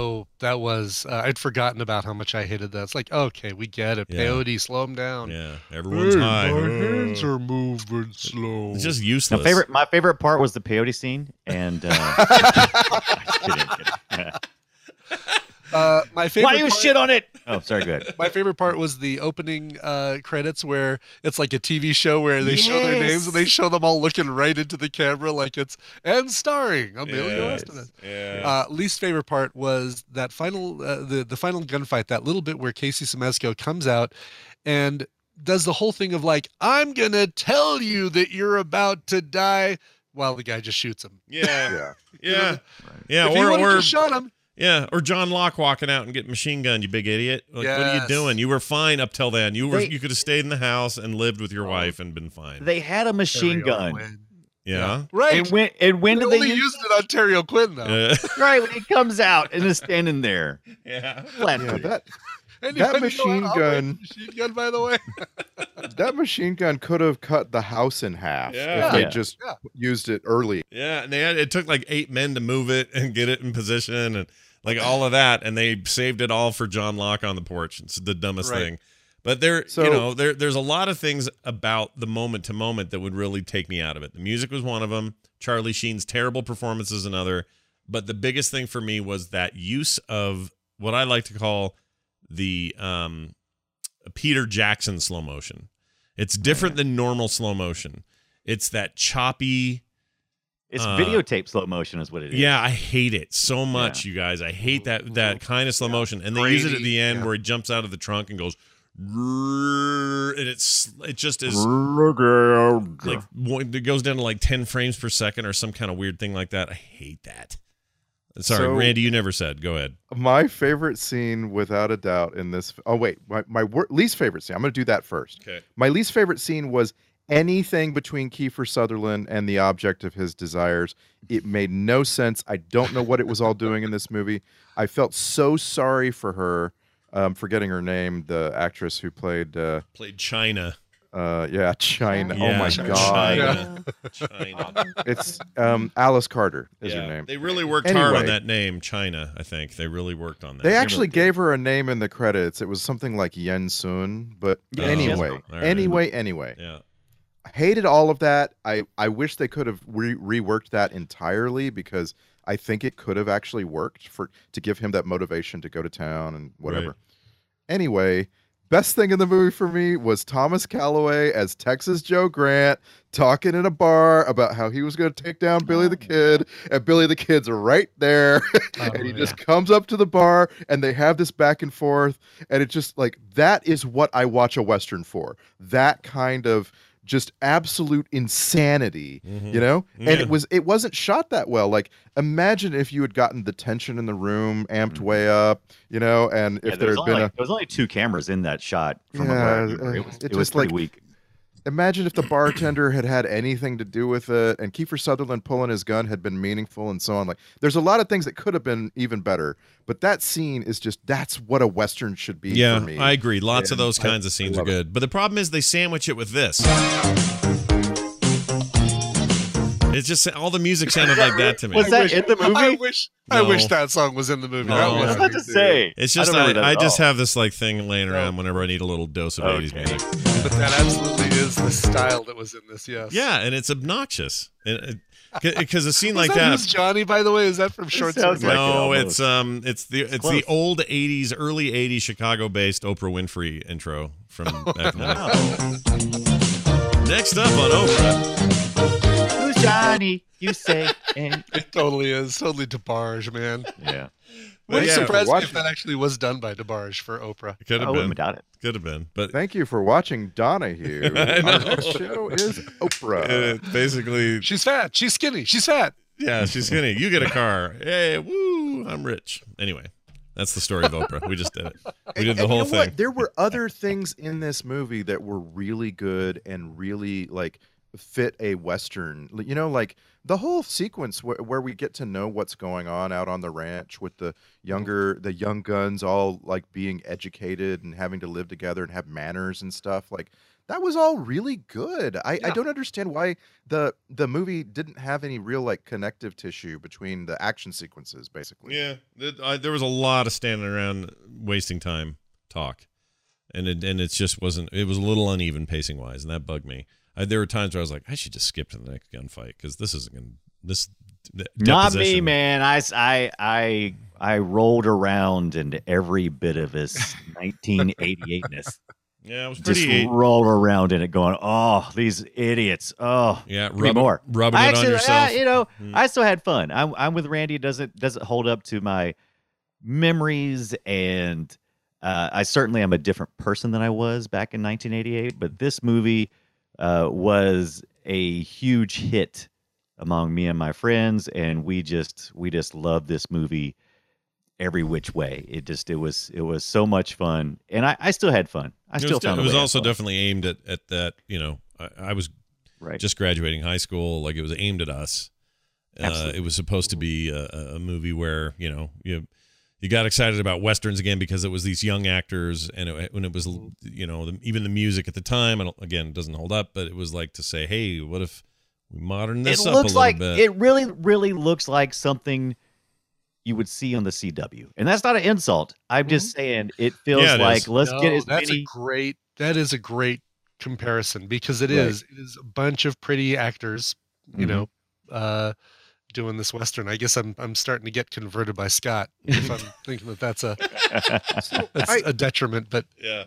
I'd forgotten about how much I hated that. It's like, okay, we get it. Peyote, slow him down. Yeah, everyone's high. My hands are moving slow. It's just useless. My favorite part was the peyote scene, and kidding. My favorite. Why do you shit on it? Oh, sorry, good. My favorite part was the opening credits where it's like a TV show where they show their names and they show them all looking right into the camera like it's and starring Emilio Estevez. Yeah. Least favorite part was that final the final gunfight, that little bit where Casey Siemaszko comes out and does the whole thing of like, I'm gonna tell you that you're about to die, while the guy just shoots him. Yeah. Yeah. Yeah. If he would've just shot him. Yeah, or John Locke walking out and getting machine gunned, you big idiot. Like, what are you Yes. doing? You were fine up till then. You could have stayed in the house and lived with your wife and been fine. They had a machine gun. Yeah. Right. And when They did they only use used it on Terrio Quinn though. right when he comes out and is standing there? Yeah. Flat-footed. that And That you know machine how gun- machine gun, by the way. that machine gun could have cut the house in half Yeah. if they Yeah. just used it early. Yeah, and it took like 8 men to move it and get it in position and like all of that, and they saved it all for John Locke on the porch. It's the dumbest Right. thing. But there's a lot of things about the moment to moment that would really take me out of it. The music was one of them. Charlie Sheen's terrible performance is another. But the biggest thing for me was that use of what I like to call the Peter Jackson slow motion. It's different than normal slow motion. It's that choppy. It's videotape slow motion is what it is. Yeah, I hate it so much, you guys. I hate that kind of slow motion. And they use it at the end where he jumps out of the trunk and goes, and it just is like it goes down to like 10 frames per second or some kind of weird thing like that. I hate that. Sorry, So- Randy, you never said. Go ahead. My favorite scene, without a doubt, in this. Oh wait, least favorite scene. I'm going to do that first. Okay. My least favorite scene was anything between Kiefer Sutherland and the object of his desires. It made no sense. I don't know what it was all doing in this movie. I felt so sorry for her. Forgetting her name, the actress who played China. China. Yeah, Oh my god. China. It's Alice Carter is her name. They really worked hard on Anyway. that name, China, I think. They really worked on that. They actually gave her a name in the credits. It was something like Yen Sun, but Oh, anyway, all right. anyway. Yeah. I hated all of that. I wish they could have reworked that entirely because I think it could have actually worked to give him that motivation to go to town and whatever. Right. Anyway, best thing in the movie for me was Thomas Calloway as Texas Joe Grant talking in a bar about how he was going to take down Billy the Kid, and Billy the Kid's right there, and he just comes up to the bar, and they have this back and forth, and it's just like that is what I watch a Western for. That kind of just absolute insanity, you know? And it wasn't shot that well. Like, imagine if you had gotten the tension in the room amped way up, you know, and if there had been there was only 2 cameras in that shot. From Yeah, what I remember. It was just pretty like- weak. imagine if the bartender had had anything to do with it, and Kiefer Sutherland pulling his gun had been meaningful, and so on. Like, there's a lot of things that could have been even better, but that scene is just—that's what a Western should be. Yeah, for me. I agree. Lots of And those kinds of scenes are love it. good. But the problem is they sandwich it with this. It's just all the music sounded like that to me. Was that in the movie? I wish No. that song was in the movie. No. That I I was was about to say. It's I just don't remember that I at just all. have this like thing laying around whenever I need a little dose of 80s Okay. music. but that absolutely is the style that was in this. Yes. Yeah, and it's obnoxious. Because a scene Was like that that. Who's Johnny, by the way? Is that from Short sounds Circuit? like it No, almost. it's the close. old 80s, early 80s Chicago-based Oprah Winfrey intro from back then. Next up on Oprah. Who's Johnny? You say. And It totally is. Totally DeBarge, man. yeah. Wouldn't yeah, surprise me watch if that actually was done by DeBarge for Oprah. Could I have wouldn't been. doubt it. Could have been. But Thank you for watching Donahue. I know. Our next show is Oprah. basically, She's fat. She's skinny. She's fat. yeah, she's skinny. You get a car. Hey, woo, I'm rich. Anyway, that's the story of Oprah. We just did it. We did the And whole you know thing. what? There were other things in this movie that were really good and really like fit a Western. You know, like the whole sequence where we get to know what's going on out on the ranch with the young guns all like being educated and having to live together and have manners and stuff. Like that was all really good. I don't understand why the movie didn't have any real like connective tissue between the action sequences, basically. Yeah, there was a lot of standing around wasting time talk, and it just wasn't. It was a little uneven pacing wise, and that bugged me. There were times where I was like, I should just skip to the next gunfight because this isn't gonna. This Not me, deposition. man. I rolled around into every bit of his 1988ness. Yeah, it was Just pretty. rolled around in it, going, "Oh, these idiots! Oh, Yeah, give me more." rubbing it on yourself. I still had fun. I'm with Randy. It doesn't hold up to my memories, and I certainly am a different person than I was back in 1988. But this movie was a huge hit among me and my friends, and we just loved this movie every which way. It was so much fun, and I still had fun. It was also definitely aimed at that. I was right. just graduating high school. Like, it was aimed at us. It was supposed to be a movie where you got excited about westerns again because it was these young actors, and when it was even the music at the time. Again, it doesn't hold up, but it was like to say, hey, what if we modern this up a little bit? It really looks like something you would see on the CW, and that's not an insult. I'm just saying it feels like let's get as many. That is a great comparison, because it Right. is a bunch of pretty actors, doing this Western. I guess I'm starting to get converted by Scott if I'm thinking that's a detriment, but Yeah.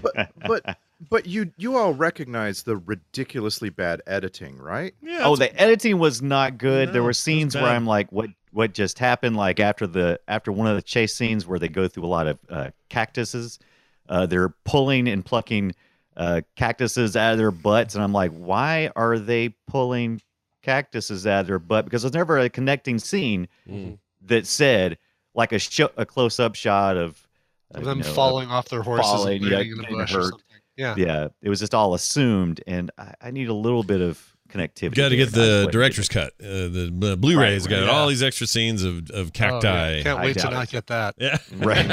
But you all recognize the ridiculously bad editing, right? Yeah. Oh, the editing was not good. No, there were it was scenes where bad. I'm like, what just happened? Like after one of the chase scenes where they go through a lot of cactuses, they're pulling and plucking cactuses out of their butts, and I'm like, why are they pulling cactuses out of their butt? Because there's never a connecting scene that said like a close up shot of them falling off their horses falling, and landing in a getting bush or hurt. something. Yeah. Yeah, it was just all assumed, and I need a little bit of connectivity. Got to here, get and that's the what director's did it. cut. The Blu-ray's got yeah. all these extra scenes of Oh, cacti. yeah. Can't wait to doubt not it. get that. Yeah. Right.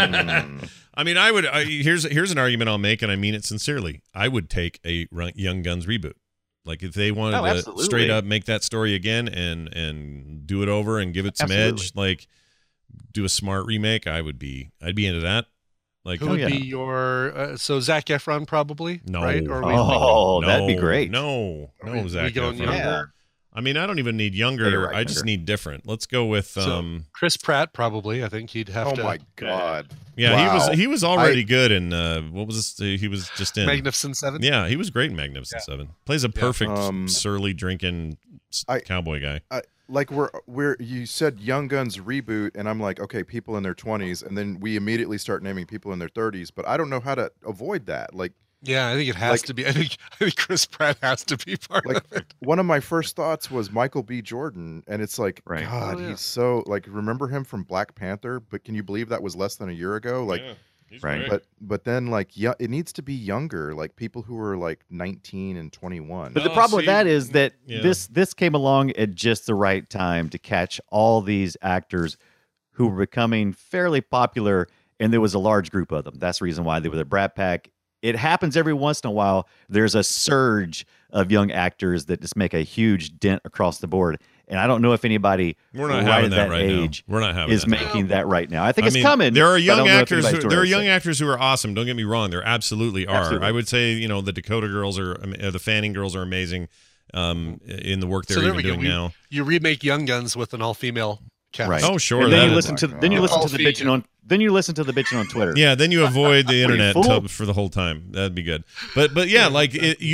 I mean, here's an argument I'll make, and I mean it sincerely. I would take a Young Guns reboot. Like, if they wanted to absolutely. straight up make that story again and do it over and give it some Absolutely. edge, like do a smart remake, I'd be into that. Like, Who would yeah. be your so Zac Efron probably? no, right? Or Oh, that'd be great. No, Are we Zac going Efron. younger? Yeah. I mean, I don't even need younger. Yeah, you're right, I just younger. need different. Let's go with So, Chris Pratt probably. I think he'd have Oh to. my God! yeah. Wow. He was already good in what was this? He was just in Magnificent Seven. Yeah, he was great in Magnificent Seven. Plays a perfect surly drinking I- cowboy guy. Like you said Young Guns reboot, and I'm like, okay, people in their 20s, and then we immediately start naming people in their 30s, but I don't know how to avoid that. Like Yeah, I think it has to be. I think Chris Pratt has to be part Like, of it. one of my first thoughts was Michael B. Jordan, and it's like, Right. God, Oh, yeah. he's so like. Remember him from Black Panther? But can you believe that was less than a year ago? Like, he's Right. great. but then like, yeah, it needs to be younger, like people who are like 19 and 21. But the Oh, problem with see, that is that yeah. this came along at just the right time to catch all these actors who were becoming fairly popular, and there was a large group of them. That's the reason why they were the Brat Pack. It happens every once in a while. There's a surge of young actors that just make a huge dent across the board. And I don't know if anybody We're not right having at that that right age now. We're not having is that. making that right now. I think I it's mean, coming. There are but I young don't know if actors. anybody's There are doing young it. actors who are awesome. Don't get me wrong. There absolutely are. Absolutely. I would say the Dakota girls the Fanning girls are amazing in the work they're So there even we go. doing now. You remake Young Guns with an all-female cast. Right. Oh, sure. And then that you is- listen to the All bitching on. Then you listen to the bitching on Twitter. Yeah, then you avoid the internet fool? for the whole time. That'd be good. But yeah, like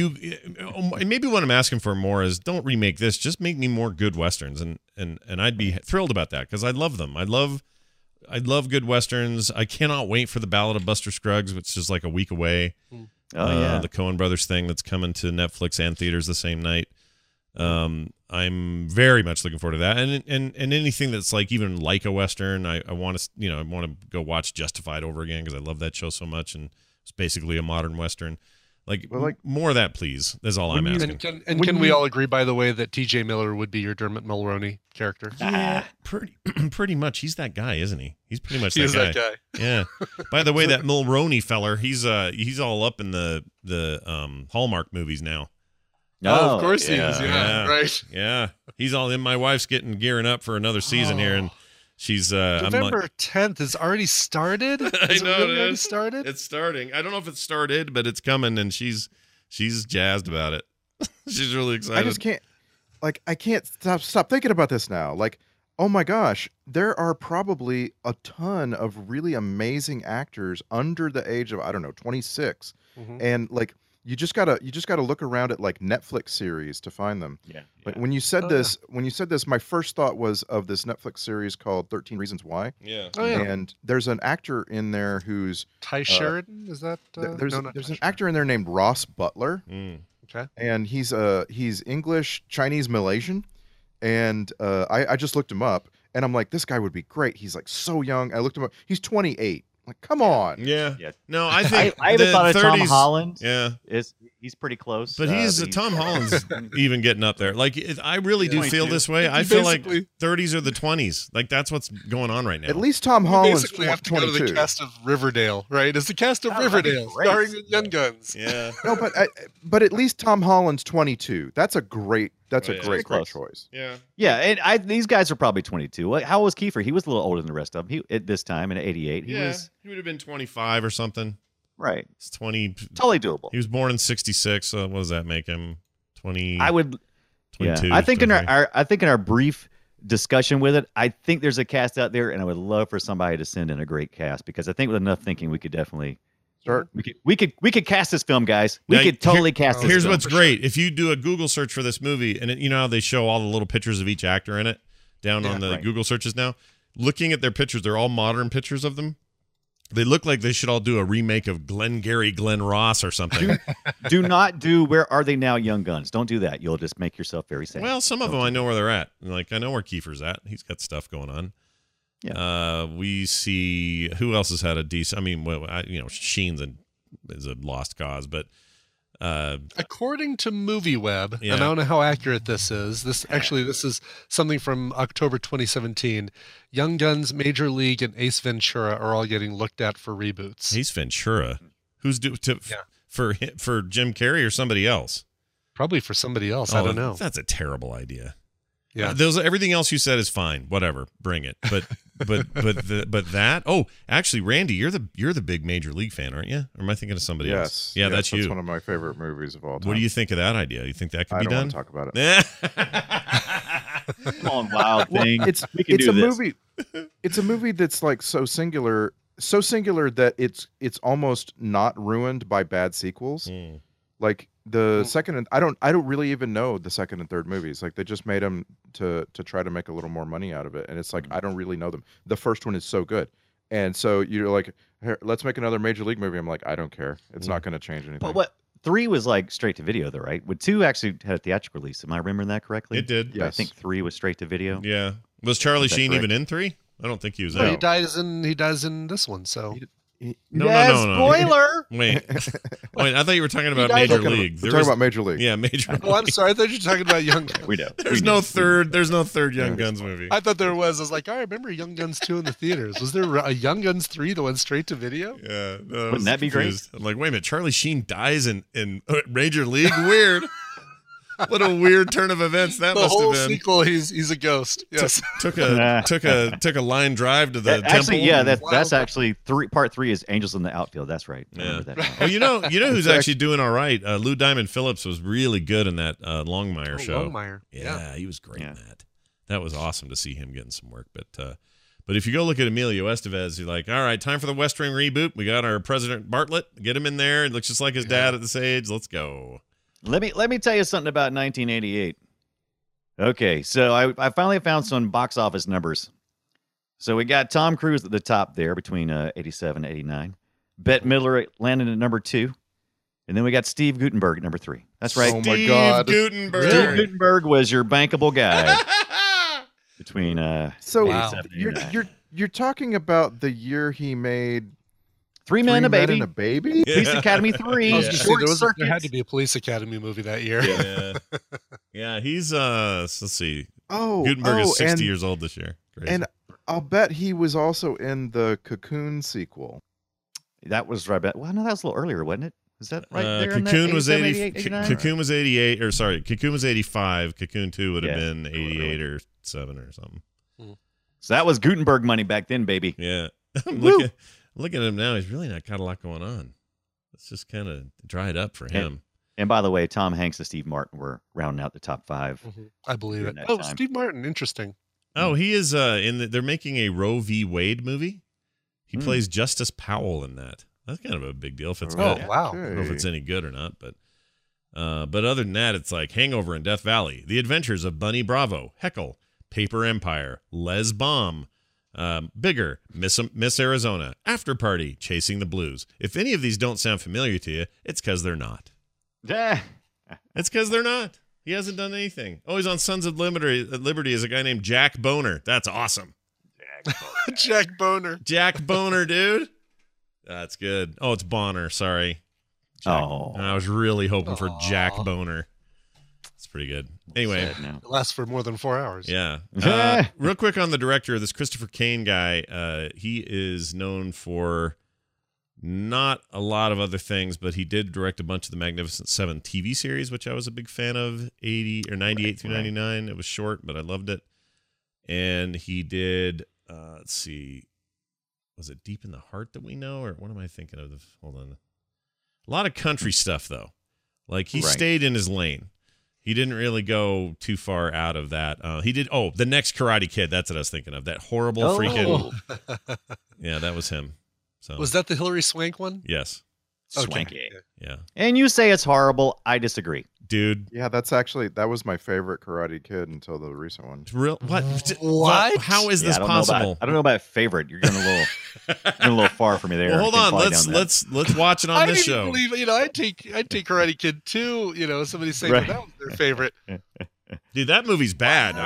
maybe what I'm asking for more is don't remake this. Just make me more good westerns, and I'd be thrilled about that because I love them. I love good westerns. I cannot wait for the Ballad of Buster Scruggs, which is like a week away. Oh yeah. The Coen Brothers thing that's coming to Netflix and theaters the same night. I'm very much looking forward to that, and anything that's like even like a western. I want to I want to go watch Justified over again because I love that show so much, and it's basically a modern western. Like, Well, like- more of that, please. That's all I'm asking. And can we all agree, by the way, that T.J. Miller would be your Dermot Mulroney character? Yeah, pretty much. He's that guy, isn't he? He's pretty much He that is guy. that guy. Yeah. By the way, that Mulroney feller, he's all up in the Hallmark movies now. Oh, of course he yeah. is. Yeah, right. Yeah, he's all in. My wife's gearing up for another season here, and she's I'm November like, 10th has already started. I Has know it really it already is. started? It's starting. I don't know if it started, but it's coming, and she's jazzed about it. She's really excited. I just can't. like I can't stop thinking about this now. Like, oh my gosh, there are probably a ton of really amazing actors under the age of, I don't know, 26. And like you just gotta look around at like Netflix series to find them. Yeah. But when you said this, my first thought was of this Netflix series called 13 Reasons Why. Yeah. Oh, yeah. And there's an actor in there who's Ty Sheridan, is that? there's no, not there's Ty an actor in there named Ross Butler. Okay. And he's English, Chinese, Malaysian. And I just looked him up, and I'm like, this guy would be great. He's like so young. I looked him up. He's 28. Like, come on. Yeah. Yeah. No, I think I even the thought of Tom 30s Holland. Yeah. He's pretty close. But Tom Holland's even getting up there. Like, I really do feel 22. this way. I feel like 30s or the 20s. Like, that's what's going on right now. At least Tom You Holland's basically have to go 22. to the cast of Riverdale, right? It's the cast of Oh, that'd be Riverdale, great. starring Young Guns. Yeah. No, but at least Tom Holland's 22. That's a great great close. choice. Yeah. Yeah, and these guys are probably 22. How old was Kiefer? He was a little older than the rest of them. He at this time in '88. He was He would have been 25 or something. right. It's 20. Totally doable. He was born in 66. So what does that make him? 20. I would. 22. Yeah, I think in 23. I think in our brief discussion with it, I think there's a cast out there, and I would love for somebody to send in a great cast because I think with enough thinking we could definitely Start. we could cast this film, guys. We Now, could totally cast this. Here's film. what's great. If you do a Google search for this movie, and you know how they show all the little pictures of each actor in it down on the right. Google searches now? Looking at their pictures, they're all modern pictures of them. They look like they should all do a remake of Glengarry Glen Ross or something. Do not do Where Are They Now, Young Guns. Don't do that. You'll just make yourself very sad. Well, some of them I know where they're at. Like, I know where Kiefer's at. He's got stuff going on. Yeah. We see who else has had a decent. I mean, Sheen's is a lost cause, but According to MovieWeb, Yeah. and I don't know how accurate this is. This is something from October 2017. Young Guns, Major League, and Ace Ventura are all getting looked at for reboots. Ace Ventura, who's for Jim Carrey or somebody else? Probably for somebody else. I don't know. That's a terrible idea. Yeah. Everything else you said is fine. Whatever, bring it. But that. Oh, actually, Randy, you're the big Major League fan, aren't you? Or am I thinking of somebody else? Yeah, that's you. That's one of my favorite movies of all time. What do you think of that idea? You think that could be done? I don't want to talk about it. Come on, Wild Thing. It's do a this. movie. It's a movie that's like so singular that it's almost not ruined by bad sequels. Like the second and I don't really even know the second and third movies. Like they just made them to try to make a little more money out of it, and it's like I don't really know them. The first one is so good, and so you're like, "Here, let's make another Major League movie." I'm like, I don't care. It's not going to change anything. But what 3 was like straight to video, though, right? With 2 actually had a theatrical release. Am I remembering that correctly? It did. I think 3 was straight to video. Yeah. Was Charlie Is that Sheen correct? even in 3? I don't think he was Well, in. he dies in this one, so No. Spoiler. Wait, I thought you were talking about died. Major League. We're talking about Major League. Yeah, Major League. Oh, I'm sorry. I thought you were talking about Young Guns. We know. There's no third Young Guns movie. I thought there was. I was like, I remember Young Guns 2 in the theaters. Was there a Young Guns 3 that went straight to video? Yeah, no, I Wouldn't was that be great? confused. I'm like, wait a minute, Charlie Sheen dies in Major League? Weird. What a weird turn of events that The must whole have been. sequel, he's a ghost. Yes. Took a line drive to the temple. Actually, yeah, that's actually part 3 is Angels in the Outfield. That's right. I remember that now. Oh, you know who's actually doing all right? Lou Diamond Phillips was really good in that Longmire show. Longmire. Yeah, he was great in that. That was awesome to see him getting some work. But if you go look at Emilio Estevez, you're like, all right, time for the West Wing reboot. We got our President Bartlett. Get him in there. It looks just like his dad at this age. Let's go. Let me tell you something about 1988. Okay, so I finally found some box office numbers. So we got Tom Cruise at the top there between 87 and 89. Bette Midler landed at number 2. And then we got Steve Guttenberg at number 3. That's right. Oh my God. Gutenberg. Steve Guttenberg was your bankable guy between So 87 and 89. you're talking about the year he made Three Men and a Baby. and a Baby? Police Academy 3. I was gonna say, Short there Circuit. had to be a Police Academy movie that year. Yeah, he's let's see. Oh, Gutenberg is 60 and, years old this year. Crazy. and I'll bet he was also in the Cocoon sequel. That was right about. Well, no, that was a little earlier, wasn't it? Is that right there? in that Cocoon was 87, 80. 88, 89? Cocoon was 88, or sorry, Cocoon was 85. Cocoon 2 would have Yeah. been 88 or 7 or something. So that was Gutenberg money back then, baby. Yeah. I'm looking at him now. He's really not got a lot going on. It's just kind of dried up for him. And by the way, Tom Hanks and Steve Martin were rounding out the top 5. I believe during it. that Oh, time. Steve Martin, interesting. Oh, he is they're making a Roe v. Wade movie. He plays Justice Powell in that. That's kind of a big deal if it's good. Oh, wow. I don't know if it's any good or not, but other than that, it's like Hangover in Death Valley, The Adventures of Bunny Bravo, Heckle, Paper Empire, Les Bomb, Bigger, Miss Arizona, After Party, Chasing the Blues. If any of these don't sound familiar to you, it's because they're not. It's because they're not. He hasn't done anything. Oh, he's on Sons of Liberty as a guy named Jack Boner. That's awesome. Jack Boner. Jack Boner, dude. That's good. Oh, it's Bonner. Sorry. I was really hoping for Jack Boner. It's pretty good. Anyway. It lasts for more than 4 hours. Yeah. Real quick on the director, this Christopher Kane guy, he is known for not a lot of other things, but he did direct a bunch of the Magnificent Seven TV series, which I was a big fan of, 98 through 99. It was short, but I loved it. And he did, let's see, was it Deep in the Heart that we know, or what am I thinking of? Hold on. A lot of country stuff, though. Like, he stayed in his lane. He didn't really go too far out of that. He did, The Next Karate Kid. That's what I was thinking of. That horrible freaking. Yeah, that was him. So was that the Hilary Swank one? Yes. Swanky. Yeah. And you say it's horrible. I disagree. Dude. Yeah, that was my favorite Karate Kid until the recent one. Real what? What? How is this possible? I don't know about favorite. You're getting a little far for me there. Well, hold on. Let's watch it on this show. I didn't believe, I'd take Karate Kid 2, somebody saying that was their favorite. Dude, that movie's bad.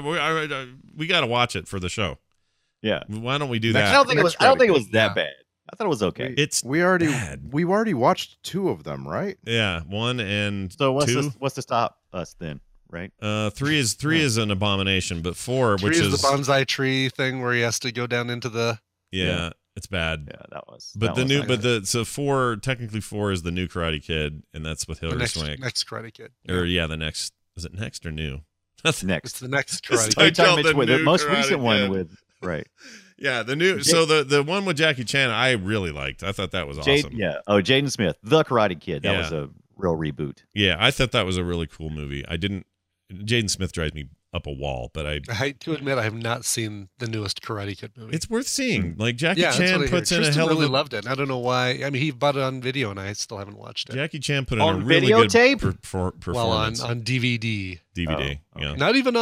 We got to watch it for the show. Yeah. Why don't we do that? I don't think it was that bad. I thought it was okay. We've already watched 2 of them, right? Yeah, 1 and so 2. What's to stop us then, right? 3 is an abomination, but 4, 3 which is the bonsai tree thing where he has to go down into the. Yeah, it's bad. Yeah, that was. But so 4 technically 4 is the new Karate Kid, and that's with Hilary Swank. Next Karate Kid. Or the next. Is it next or new? Next. It's the next Karate Kid. Kid. The most recent one with right. Yeah, the new. So the one with Jackie Chan, I really liked. I thought that was awesome. Yeah. Oh, Jaden Smith, The Karate Kid. That was a real reboot. Yeah, I thought that was a really cool movie. Jaden Smith drives me up a wall, but I to admit I have not seen the newest Karate Kid movie. It's worth seeing. Like Jackie Chan puts in a hell of a. Loved it. I don't know why. I mean, he bought it on video, and I still haven't watched it. Jackie Chan put in on a really videotape? good performance. Well, on DVD. DVD. Yeah. Not even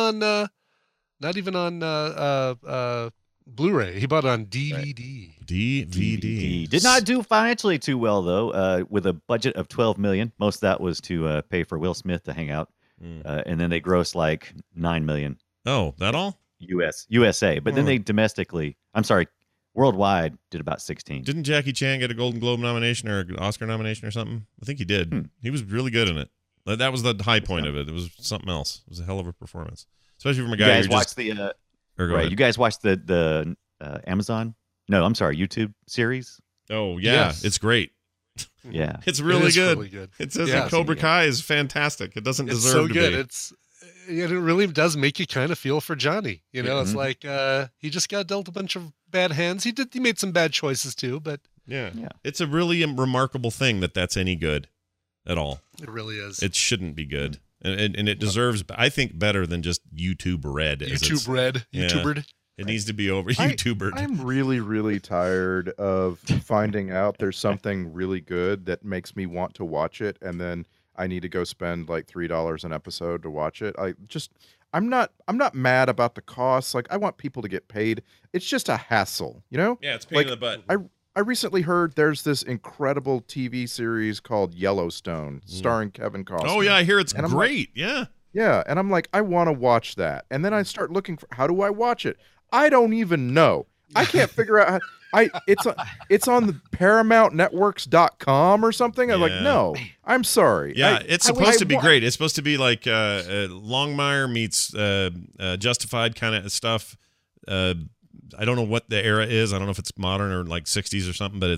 on Blu-ray. He bought it on DVD. DVD. Did not do financially too well though. With a budget of $12 million, most of that was to pay for Will Smith to hang out, and then they grossed like $9 million. Oh, that all? USA, but then they worldwide did about 16. Didn't Jackie Chan get a Golden Globe nomination or an Oscar nomination or something? I think he did. He was really good in it. That was the high point of it. It was something else. It was a hell of a performance, especially from a guy who just. You guys watched the Amazon? No, I'm sorry, YouTube series. Oh yeah, Yes. It's great. Yeah, it's really good. Really good. It says that Cobra Kai is fantastic. It doesn't deserve to good. be. It really does make you kind of feel for Johnny. It's like he just got dealt a bunch of bad hands. He made some bad choices too, but yeah. It's a really remarkable thing that's any good at all. It really is. It shouldn't be good. And it deserves, I think, better than just YouTube Red. YouTubered. It needs to be over YouTubered. I'm really, really tired of finding out there's something really good that makes me want to watch it, and then I need to go spend like $3 an episode to watch it. I'm not mad about the cost. Like, I want people to get paid. It's just a hassle, Yeah, it's pain in the butt. I recently heard there's this incredible TV series called Yellowstone starring Kevin Costner. Oh, yeah, I hear it's great. Like, yeah. Yeah, and I'm like, I want to watch that. And then I start looking for, how do I watch it? I don't even know. I can't figure out how. It's on the ParamountNetworks.com or something. I'm like, no, I'm sorry. Yeah, it's supposed to be great. It's supposed to be like Longmire meets Justified kind of stuff. I don't know what the era is. I don't know if it's modern or like 60s or something, but it's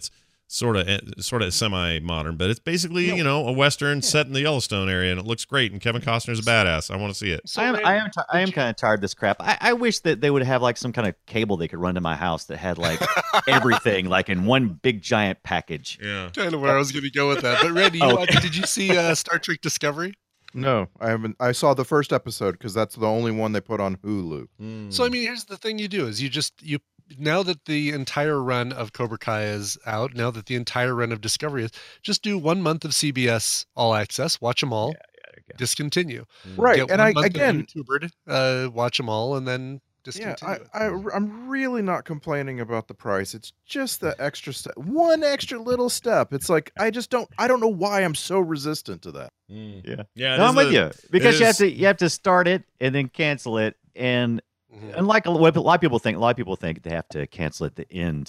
sort of semi-modern, but it's basically a western set in the Yellowstone area, and it looks great. And Kevin Costner's a badass. I want to see it. So I am kind of tired of this crap. I wish that they would have like some kind of cable they could run to my house that had like everything like in one big giant package. Yeah, kind of where I was going to go with that. But Randy, did you see Star Trek Discovery? No, I haven't. I saw the first episode because that's the only one they put on Hulu. So I mean, here's the thing: you do is you now that the entire run of Cobra Kai is out, now that the entire run of Discovery is, just do 1 month of CBS All Access, watch them all, discontinue. Right, Get and 1 month again, of YouTuber, watch them all, and then discontinue. I'm really not complaining about the price. It's just the extra step, one extra little step. It's like I don't know why I'm so resistant to that. Yeah. No, I'm with you because you have to start it and then cancel it, and like a lot of people think they have to cancel at the end.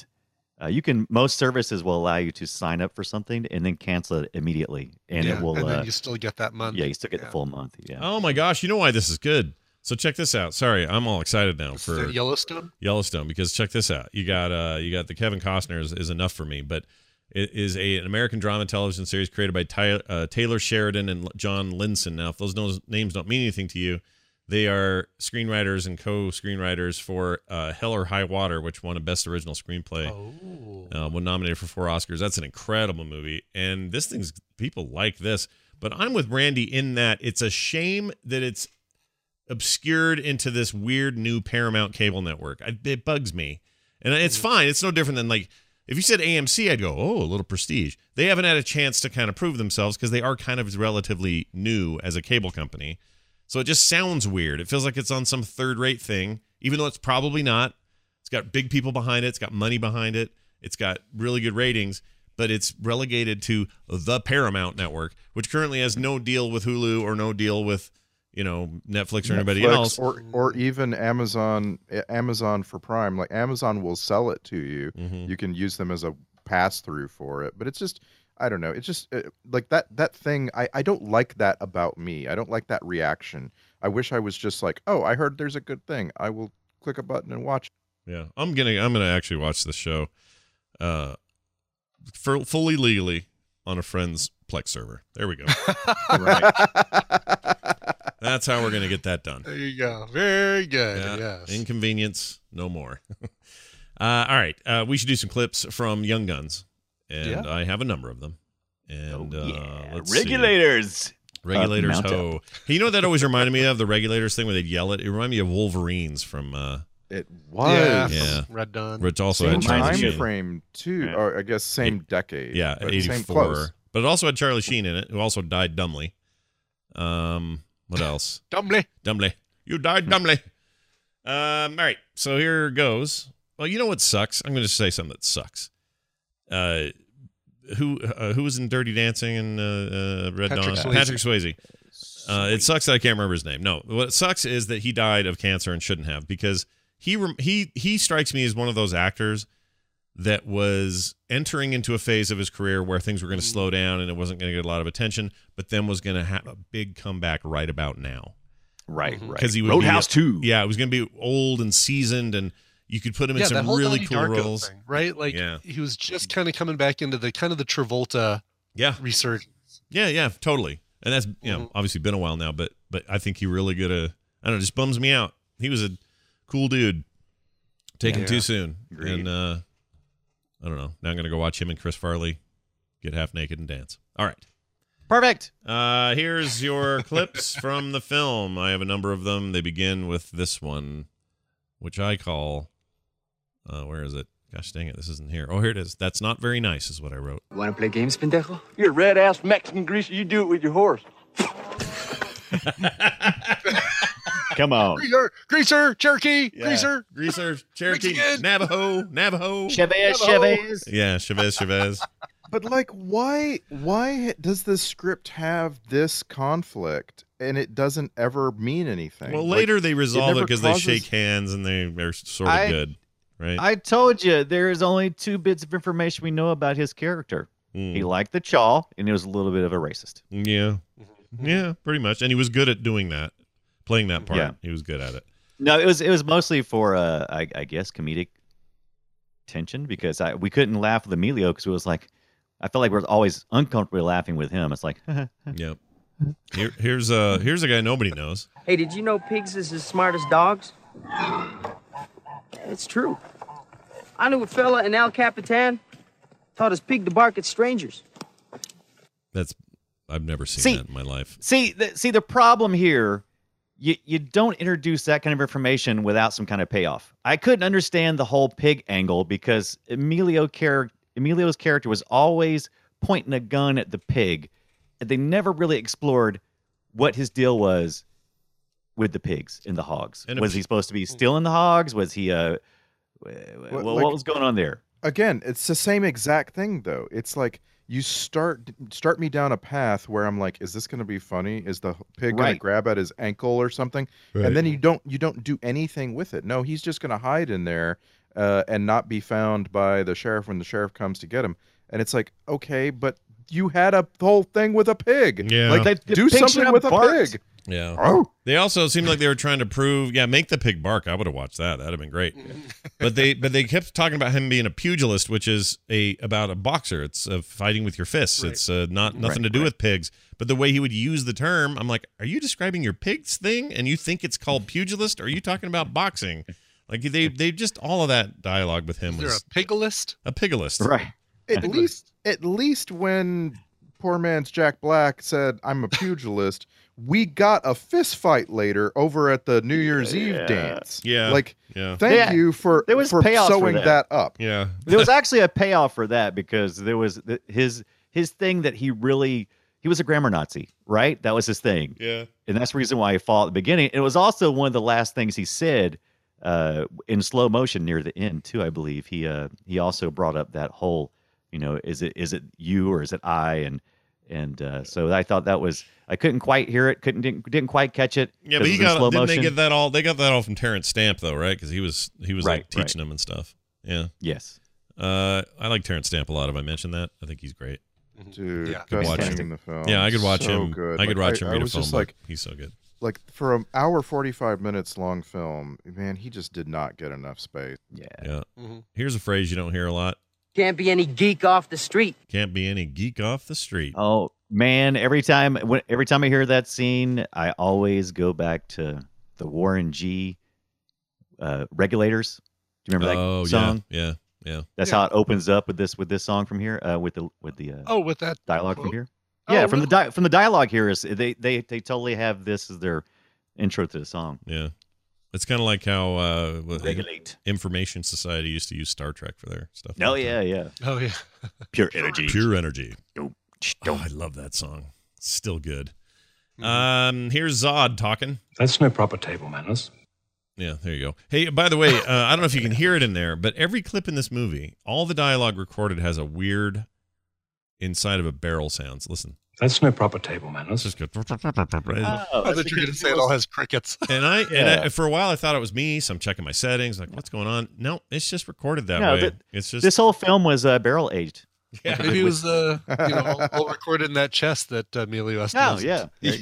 Most services will allow you to sign up for something and then cancel it immediately, and it will. And then you still get that month. Yeah, you still get the full month. Yeah. Oh my gosh, you know why this is good? So check this out. Sorry, I'm all excited now for Yellowstone. Yellowstone, because check this out. You got the Kevin Costner is enough for me, but it is an American drama television series created by Taylor Sheridan and John Linson. Now, if those names don't mean anything to you, they are screenwriters and co-screenwriters for Hell or High Water, which won a Best Original Screenplay. When nominated for 4 Oscars. That's an incredible movie, and people like this. But I'm with Randy in that it's a shame that it's obscured into this weird new Paramount cable network. It bugs me, and it's fine. It's no different than like if you said AMC, I'd go, oh, a little prestige. They haven't had a chance to kind of prove themselves because they are kind of relatively new as a cable company. So it just sounds weird. It feels like it's on some third-rate thing, even though it's probably not. It's got big people behind it. It's got money behind it. It's got really good ratings, but it's relegated to the Paramount Network, which currently has no deal with Hulu or no deal with, Netflix or anybody else. Or even Amazon for Prime. Like Amazon will sell it to you. Mm-hmm. You can use them as a pass-through for it. But it's just... I don't know. It's just like that thing. I don't like that about me. I don't like that reaction. I wish I was just like, oh, I heard there's a good thing. I will click a button and watch it. Yeah, I'm gonna actually watch the show, fully legally on a friend's Plex server. There we go. Right. That's how we're gonna get that done. There you go. Very good. Yeah. Yes. Inconvenience, no more. All right. We should do some clips from Young Guns. And I have a number of them. And let's Regulators. See. Regulators ho. Hey, you know what that always reminded me of? The Regulators thing where they'd yell it. It reminded me of Wolverines from it was. Yeah. Red Dawn. Which also same had Charlie time Sheen. frame too, or I guess same decade. Yeah, 84. But it also had Charlie Sheen in it, who also died dumbly. What else? Dumbly. You died dumbly. All right. So here goes. Well, you know what sucks? I'm going to say something that sucks. Who was in Dirty Dancing and Red Dawn? Patrick Swayze. It sucks that I can't remember his name. No, what sucks is that he died of cancer and shouldn't have, because he strikes me as one of those actors that was entering into a phase of his career where things were going to slow down and it wasn't going to get a lot of attention, but then was going to have a big comeback right about now. Right. Because he would Roadhouse 2. Yeah, it was going to be old and seasoned, and you could put him in some really cool roles. Thing, right? Like he was just kind of coming back into the kind of the Travolta resurgence. Yeah, totally. And that's obviously been a while now, but I think he really I don't know, it just bums me out. He was a cool dude. Taken too soon. Agreed. And I don't know. Now I'm gonna go watch him and Chris Farley get half naked and dance. All right. Perfect. Here's your clips from the film. I have a number of them. They begin with this one, which I call where is it? Gosh dang it, this isn't here. Oh, here it is. That's not very nice, is what I wrote. Want to play games, pendejo? You're a red-ass Mexican greaser. You do it with your horse. Come on. Greaser, Cherokee, Greaser, Cherokee, Mexican. Navajo. Chavez. Yeah, Chavez. But like, why does this script have this conflict and it doesn't ever mean anything? Well, later they resolve it because they shake hands and they're sort of good. Right. I told you there's only 2 bits of information we know about his character. He liked the chaw, and he was a little bit of a racist. Yeah, pretty much. And he was good at doing that, playing that part. Yeah. He was good at it. No, it was mostly for I guess comedic tension because we couldn't laugh with Emilio because it was like I felt like we were always uncomfortably laughing with him. It's like, Yep. Here's a guy nobody knows. Hey, did you know pigs is as smart as dogs? It's true. I knew a fella in El Capitan taught his pig to bark at strangers. I've never seen that in my life. See the problem here. You don't introduce that kind of information without some kind of payoff. I couldn't understand the whole pig angle because Emilio's character was always pointing a gun at the pig. And they never really explored what his deal was with the pigs and the hogs. And was he supposed to be stealing the hogs? Was he what was going on there? Again, it's the same exact thing though. It's like you start me down a path where I'm like, is this going to be funny? Is the pig going to grab at his ankle or something? Right. And then you don't do anything with it. No, he's just going to hide in there and not be found by the sheriff when the sheriff comes to get him. And it's like, okay, but you had a whole thing with a pig. Yeah. Like, do something with a pig. Yeah. Oh. They also seemed like they were trying to prove, make the pig bark. I would have watched that. That'd have been great. but they kept talking about him being a pugilist, which is about a boxer. It's fighting with your fists. Right. It's nothing to do with pigs. But the way he would use the term, I'm like, are you describing your pig's thing? And you think it's called pugilist? Or are you talking about boxing? Like they just all of that dialogue with him was a pigilist. A pigilist, right? At least when poor man's Jack Black said, "I'm a pugilist," we got a fist fight later over at the New Year's Eve dance. Yeah, thank you for sewing that up. Yeah, there was actually a payoff for that because there was his thing that he was a grammar Nazi, right? That was his thing. Yeah, and that's the reason why he fought at the beginning. It was also one of the last things he said in slow motion near the end too. I believe he also brought up that whole. Is it you or is it I? And so I thought that was I couldn't quite hear it, didn't quite catch it. Yeah, but they get that all. They got that all from Terrence Stamp though, right? Because he was like teaching them and stuff. Yeah. Yes. I like Terrence Stamp a lot. Have I mentioned that? I think he's great. Dude, could watch him in the film. Yeah, I could watch him. Good. I could watch him read a film. Just like, he's so good. Like for an hour 45 minutes long film, man, he just did not get enough space. Yeah. Mm-hmm. Here's a phrase you don't hear a lot. Can't be any geek off the street. Can't be any geek off the street. Oh man, every time I hear that scene, I always go back to the Warren G. Regulators. Do you remember that song? Yeah. That's how it opens up with this song from here. With that dialogue from here. Yeah, from the dialogue here is they totally have this as their intro to the song. Yeah. It's kind of like how Regulate Information Society used to use Star Trek for their stuff. Oh yeah. Pure energy. Pure energy. Oh, I love that song. It's still good. Here's Zod talking. That's no proper table manners. Yeah, there you go. Hey, by the way, I don't know if you can hear it in there, but every clip in this movie, all the dialogue recorded has a weird inside of a barrel sounds. Listen. That's no proper table manners. Just go. I thought you were going to say it all has crickets. And I for a while I thought it was me, so I'm checking my settings, like what's going on? No, it's just recorded that way. It's just this whole film was barrel aged. Yeah, maybe it was all recorded in that chest that Emilio Estevez. Oh yeah,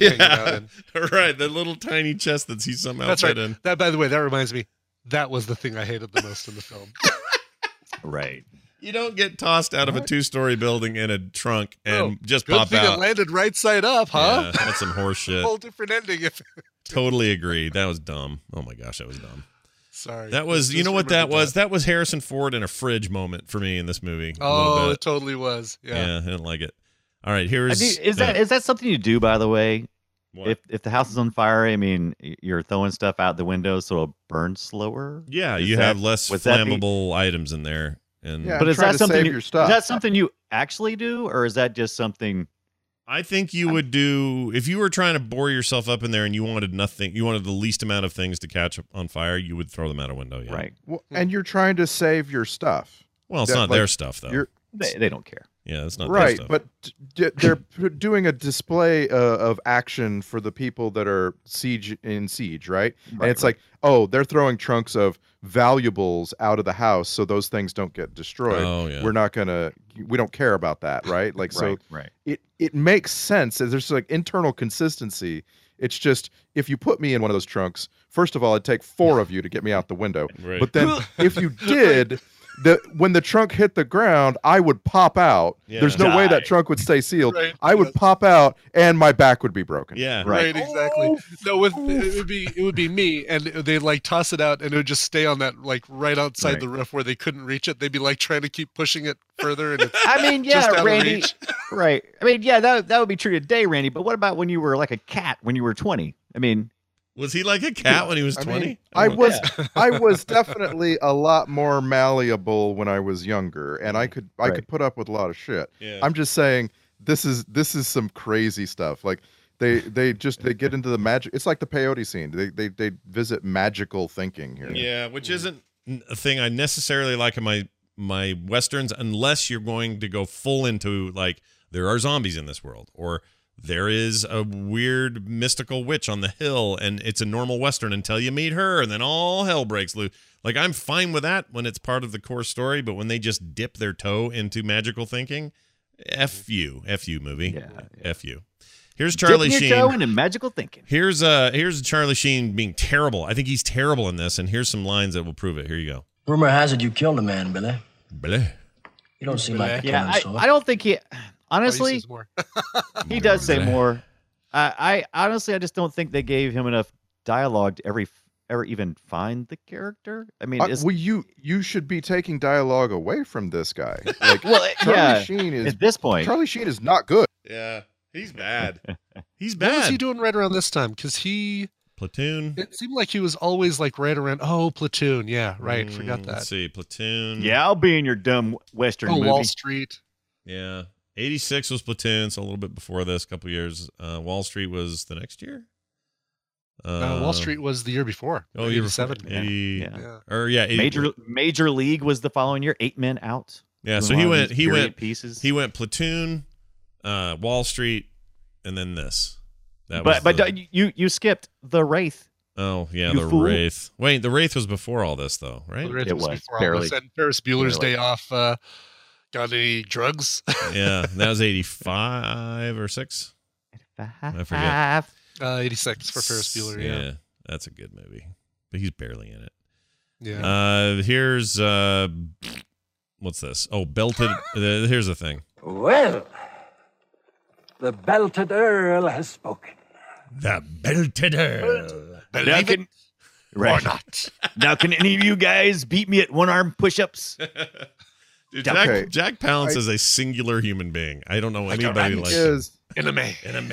right. The little tiny chest that he somehow That's fit right. in. That, by the way, that reminds me. That was the thing I hated the most in the film. Right. You don't get tossed out of a 2-story building in a trunk and just good pop thing out. It landed right side up, huh? Yeah, that's some horse shit. Whole different ending. Totally agree. That was dumb. Oh my gosh, that was dumb. Sorry. That was. You know what that was? That was Harrison Ford in a fridge moment for me in this movie. Oh, it totally was. Yeah, I didn't like it. All right, here's. Is that something you do, by the way? What? If the house is on fire, I mean, you're throwing stuff out the window so it'll burn slower. Yeah, you have less flammable items in there. But is that something you actually do, or is that just something? I think you would do if you were trying to bore yourself up in there and you wanted nothing. You wanted the least amount of things to catch on fire. You would throw them out a window. Yeah. Right. Well, and you're trying to save your stuff. Well, it's not their stuff though. They don't care. Yeah, it's not right, their stuff. But they're doing a display of action for the people that are siege, right? And it's like, oh, they're throwing trunks of valuables out of the house so those things don't get destroyed. Oh, yeah. We don't care about that, right? Like, so right. It makes sense. There's like internal consistency. It's just if you put me in one of those trunks, first of all, it'd take 4 of you to get me out the window. Right. But then if you did, when the trunk hit the ground, I would pop out. Yeah. There's no way that trunk would stay sealed. Right. I would pop out, and my back would be broken. Yeah. Right, exactly. No, it would be me, and they'd like toss it out, and it would just stay on that like right outside the roof where they couldn't reach it. They'd be like trying to keep pushing it further, and it's I mean, just out of Randy. reach. Right. I mean, that would be true today, Randy. But what about when you were like a cat when you were 20? I mean, Was he like a cat when he was 20? mean, I was definitely a lot more malleable when I was younger, and I could put up with a lot of shit. Yeah. I'm just saying this is some crazy stuff. Like they get into the magic. It's like the peyote scene. They visit magical thinking here. Yeah, which isn't a thing I necessarily like in my westerns, unless you're going to go full into like there are zombies in this world, or there is a weird mystical witch on the hill, and it's a normal western until you meet her, and then all hell breaks loose. Like, I'm fine with that when it's part of the core story, but when they just dip their toe into magical thinking, F you movie. Yeah. F you. Here's Charlie dipping Sheen. your toe into magical thinking. Here's Charlie Sheen being terrible. I think he's terrible in this, and here's some lines that will prove it. Here you go. Rumor has it you killed a man, Billy. Billy. You don't seem like the kind of sort. I don't think he. Honestly, he says more. he does say more. I honestly, I just don't think they gave him enough dialogue to ever even find the character. I mean, Well, you should be taking dialogue away from this guy. Like, well, Charlie Sheen is at this point. Charlie Sheen is not good. Yeah, he's bad. He's What was bad. he doing right around this time? Because Platoon. it seemed like he was always like right around. Oh, Platoon. Yeah, right. Forgot that. Let's see, Platoon. Yeah, I'll be in your dumb Western movie. Wall Street. Yeah. 86 was Platoon, so a little bit before this, a couple years. Wall Street was the next year? Wall Street was the year before. Oh, year 87. before. 80, Yeah. Or yeah, 80, Major League was the following year. 8 Men Out. Yeah, Was so one he of went these he period went pieces. he went Platoon, Wall Street, and then this. That But was you skipped The Wraith. Oh, yeah, You the fool. Wraith. Wait, the Wraith was before all this though, right? The Wraith It was was, before all barely. this. And Ferris Bueller's Barely. Day Off. Got any drugs? Yeah, that was 85 or 6. I forget. 86 for Ferris Bueller. Yeah. That's a good movie. But he's barely in it. Yeah. Here's what's this? Oh, Belted. Here's the thing. Well, the belted Earl has spoken. The Belted Earl. Now can, Or not. now, can any of you guys beat me at one-arm push-ups? Dude, Okay. Jack Palance is a singular human being. I don't know anybody like him. Is In a May.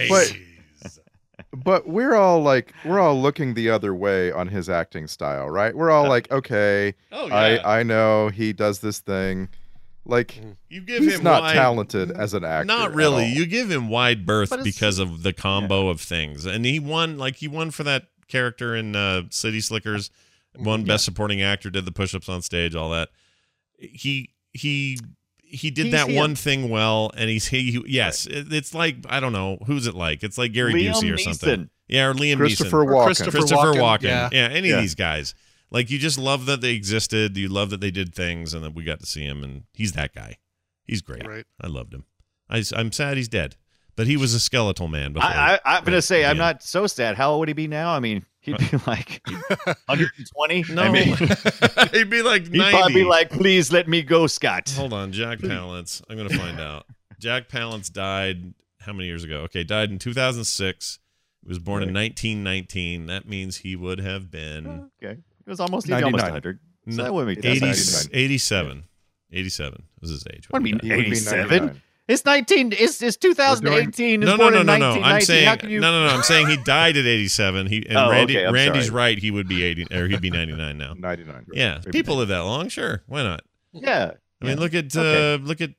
but we're all looking the other way on his acting style, right? We're all like, okay, Oh, yeah. I know he does this thing. Like, You give he's him not wide, talented as an actor. Not at really. all. You give him wide berth But it's- because of the combo of things, and he won for that character in City Slickers. Won Best Supporting Actor, did the push-ups on stage, all that. He did that him. one thing well, and it's like, I don't know, who's it like? It's like Gary Liam Busey or something. Neeson. Yeah, or Liam Christopher Neeson. Walken. Christopher Walken. Yeah. Any Yeah. of these guys. Like, you just love that they existed. You love that they did things, and that we got to see him, and he's that guy. He's great. Right. I loved him. I'm sad he's dead, but he was a skeletal man before. I'm going to say I'm Yeah. not so sad. How old would he be now? I mean, he'd be like 120. No, I mean, he'd be like 90. he'd probably be like, please let me go, Scott. Hold on, Jack Palance. I'm going to find out. Jack Palance died how many years ago? Okay, died in 2006. He was born in 1919. That means he would have been Okay. It was almost 100. So that wouldn't be 87. 87 was his age. What do you mean, He would be 87? 99. It's 2018. No, It's born in no. 1919. I'm saying How can you... no. I'm saying he died at 87. Oh, Randy, okay, I'm Randy's sorry. right. He would be 80, or he'd be 99 now. 99. Yeah, Maybe people live that long. Sure, why not? Yeah. I mean, look at Okay. Michael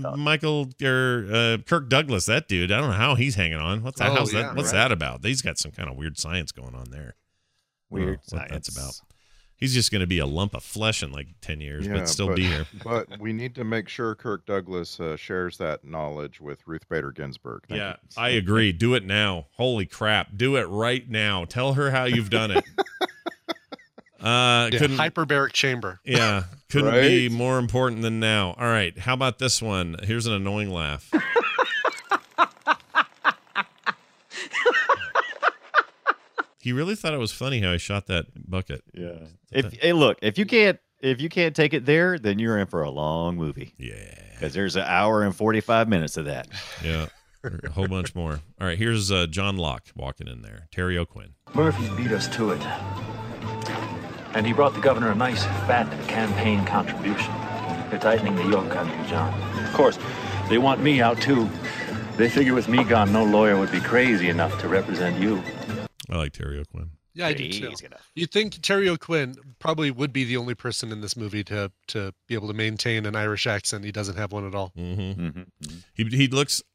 or Kirk Douglas. That dude. I don't know how he's hanging on. What's that? Oh, How's yeah, that? What's right. that about? He's got some kind of weird science going on there. I don't know Weird what that's science. about. He's just going to be a lump of flesh in like 10 years, but still be here. But we need to make sure Kirk Douglas shares that knowledge with Ruth Bader Ginsburg. Thank Yeah, you. I agree. Do it now. Holy crap. Do it right now. Tell her how you've done it. Couldn't Hyperbaric chamber. Yeah, couldn't be Right? more important than now. All right, how about this one? Here's an annoying laugh. He really thought it was funny how I shot that bucket. Yeah. If you can't take it there, then you're in for a long movie. Yeah. Because there's an hour and 45 minutes of that. Yeah. A whole bunch more. All right, here's John Locke walking in there. Terry O'Quinn. Murphy's beat us to it. And he brought the governor a nice fat campaign contribution. They're tightening the yoke on you, John. Of course, they want me out, too. They figure with me gone, no lawyer would be crazy enough to represent you. I like Terry O'Quinn. Yeah, I do too. You'd think Terry O'Quinn probably would be the only person in this movie to be able to maintain an Irish accent. He doesn't have one at all. He looks.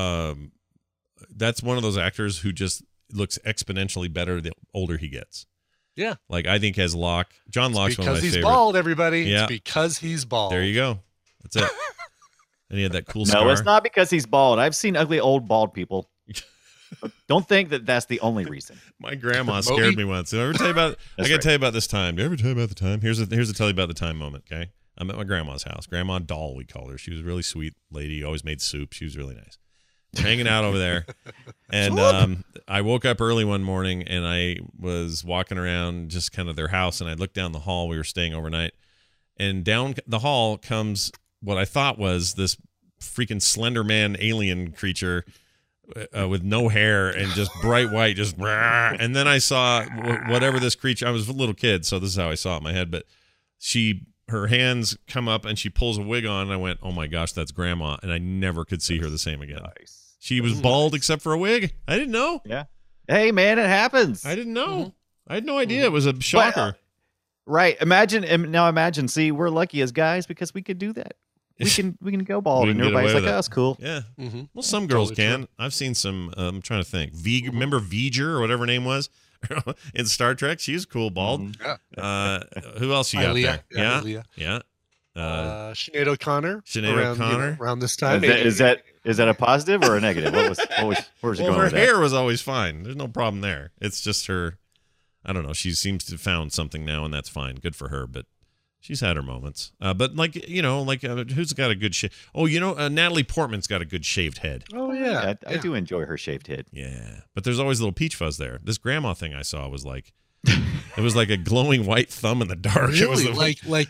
That's one of those actors who just looks exponentially better the older he gets. Yeah. Like I think as Locke, John Locke's one of my because favorite. he's bald, everybody. Yeah. It's because he's bald. There you go. That's it. And he had that cool scar. No, it's not because he's bald. I've seen ugly old bald people. Don't think that that's the only reason. My grandma scared me once. Did I ever tell you about? I got to tell you about this time. Did I ever tell you about the time? Here's a tell you about the time moment. Okay, I'm at my grandma's house. Grandma Doll, we called her. She was a really sweet lady. Always made soup. She was really nice. We're hanging out over there, and I woke up early one morning, and I was walking around just kind of their house, and I looked down the hall. We were staying overnight, and down the hall comes what I thought was this freaking Slender Man alien creature. With no hair and just bright white, just and then I saw whatever this creature. I was a little kid, so this is how I saw it in my head. But her hands come up and she pulls a wig on, and I went, "Oh my gosh, that's Grandma!" And I never could see her the same again. Nice. She was bald except for a wig. I didn't know. Yeah. Hey man, it happens. I didn't know. I had no idea. It was a shocker. Right. Imagine. See, we're lucky as guys because we could do that. We can go bald, and everybody's like, "Oh, that's cool." Yeah. Well, some girls can. True. I've seen some. I'm trying to think. Remember V'ger or whatever her name was in Star Trek? She was cool bald. Who else you got there? Yeah. Sinead O'Connor. Around this time. Is that a positive or a negative? Where was you going her with that? hair was always fine. There's no problem there. It's just her. I don't know. She seems to have found something now, and that's fine. Good for her. But she's had her moments. But who's got a good shave? Oh, Natalie Portman's got a good shaved head. Oh yeah, I do enjoy her shaved head. Yeah, but there's always a little peach fuzz there. This Grandma thing I saw was like, it was like a glowing white thumb in the dark. Really, it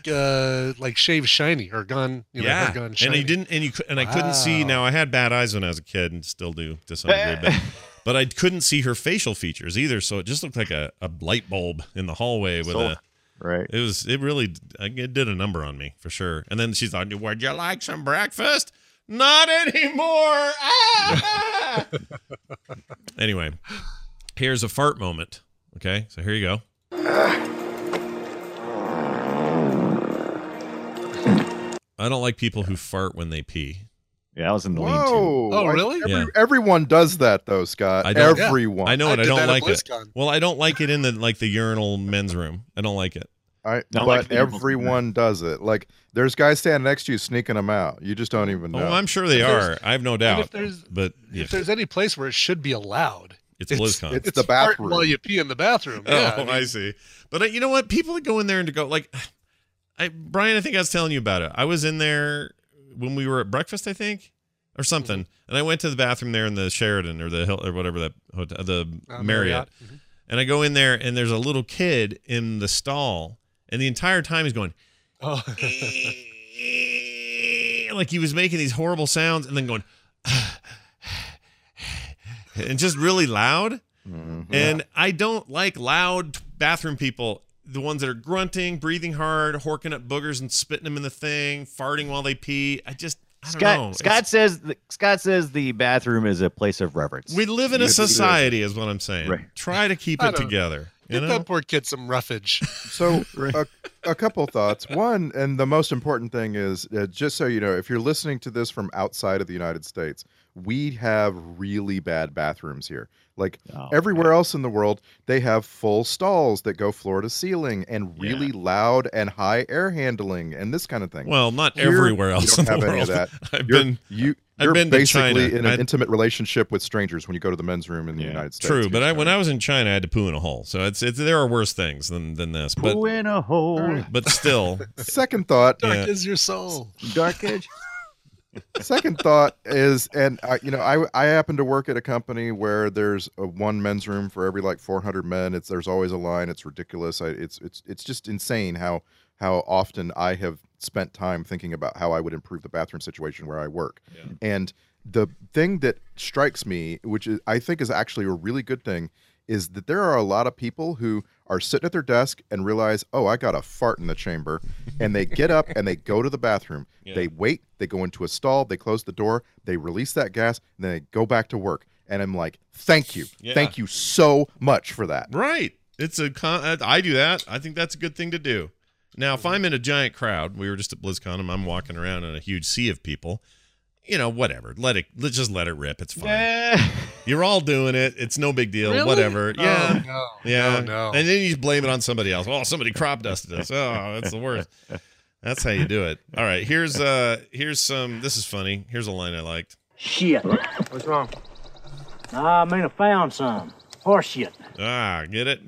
was like shaved shiny or gone. Yeah, gone shiny. I couldn't see. Now I had bad eyes when I was a kid, and still do to some degree, but I couldn't see her facial features either. So it just looked like a light bulb in the hallway with a. Right. It did a number on me for sure. And then she's like, "Would you like some breakfast?" Not anymore. Ah! Anyway, here's a fart moment. Okay, so here you go. I don't like people who fart when they pee. Yeah, I was in the Whoa. lean-to. Oh, really? Everyone does that, though, Scott. Everyone. I know it. I don't like it. BlizzCon. Well, I don't like it in the urinal men's room. I don't like it. But everyone does it. Like, there's guys standing next to you sneaking them out. You just don't even know. Oh, I'm sure they are. I have no doubt. If there's any place where it should be allowed, it's BlizzCon. It's the bathroom. While you pee in the bathroom. I see. But you know what? People that go in there and go like, Brian, I think I was telling you about it. I was in there when we were at breakfast, I think, or something, and I went to the bathroom there in the Sheraton or the Hill or whatever that hotel, the Marriott, and I go in there and there's a little kid in the stall, and the entire time he's going, like he was making these horrible sounds and then going, and just really loud. And I don't like loud bathroom people. The ones that are grunting, breathing hard, horking up boogers and spitting them in the thing, farting while they pee. I don't know. Scott says the bathroom is a place of reverence. We live in a society, is what I'm saying. Right. Try to keep it together. Get that poor kid some roughage. So a couple thoughts. One, and the most important thing is, just so you know, if you're listening to this from outside of the United States, we have really bad bathrooms here. Like everywhere else in the world, they have full stalls that go floor to ceiling and really loud and high air handling and this kind of thing. Well, not everywhere else you don't in the have any world. of that. I've been to China. You're basically in an intimate relationship with strangers when you go to the men's room in the United States. True, but when I was in China, I had to poo in a hole. So there are worse things than this. Poo in a hole. But still. Second thought. Dark is your soul. Dark edge. Second thought is, and I happen to work at a company where there's one men's room for every like 400 men. There's always a line. It's ridiculous. It's just insane how often I have spent time thinking about how I would improve the bathroom situation where I work. Yeah. And the thing that strikes me, which I think is actually a really good thing, is that there are a lot of people who are sitting at their desk and realize, oh, I got a fart in the chamber. And they get up and they go to the bathroom. Yeah. They wait, they go into a stall, they close the door, they release that gas, and then they go back to work. And I'm like, thank you. Yeah. Thank you so much for that. Right. I do that. I think that's a good thing to do. Now, if I'm in a giant crowd, we were just at BlizzCon and I'm walking around in a huge sea of people, whatever. Let's just let it rip. It's fine. You're all doing it. It's no big deal. Really? Whatever. Yeah. No. Yeah. No. And then you blame it on somebody else. Oh, somebody crop dusted us. Oh, that's the worst. That's how you do it. All right. Here's some. This is funny. Here's a line I liked. Shit. What's wrong? I found some. Horse shit. Get it?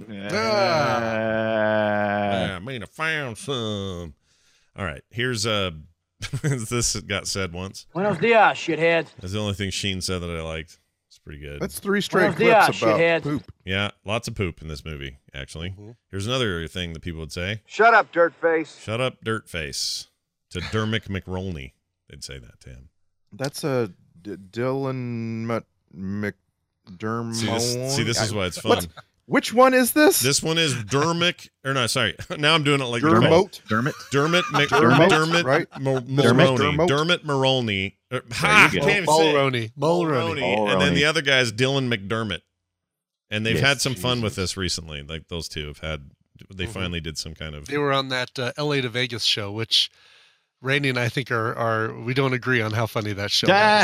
I found some. All right. Here's this got said once. Buenos dias, shithead. That's the only thing Sheen said that I liked. It's pretty good. That's 3 straight clips about poop. Yeah, lots of poop in this movie, actually. Mm-hmm. Here's another thing that people would say. Shut up, dirtface. Shut up, dirtface. To Dermot McRolney. They'd say that to him. That's a Dylan McDermott. See, this is why it's fun. Which one is this? This one is Dermot, or no, sorry. Now I'm doing it like Dermot. Dermot Mulroney. Dermot Mulroney. Mulroney. And then the other guy is Dylan McDermott. And they've had some fun with this recently. Like those two have had. They finally did some kind of. They were on that LA to Vegas show, which Randy and I think are we don't agree on how funny that show is.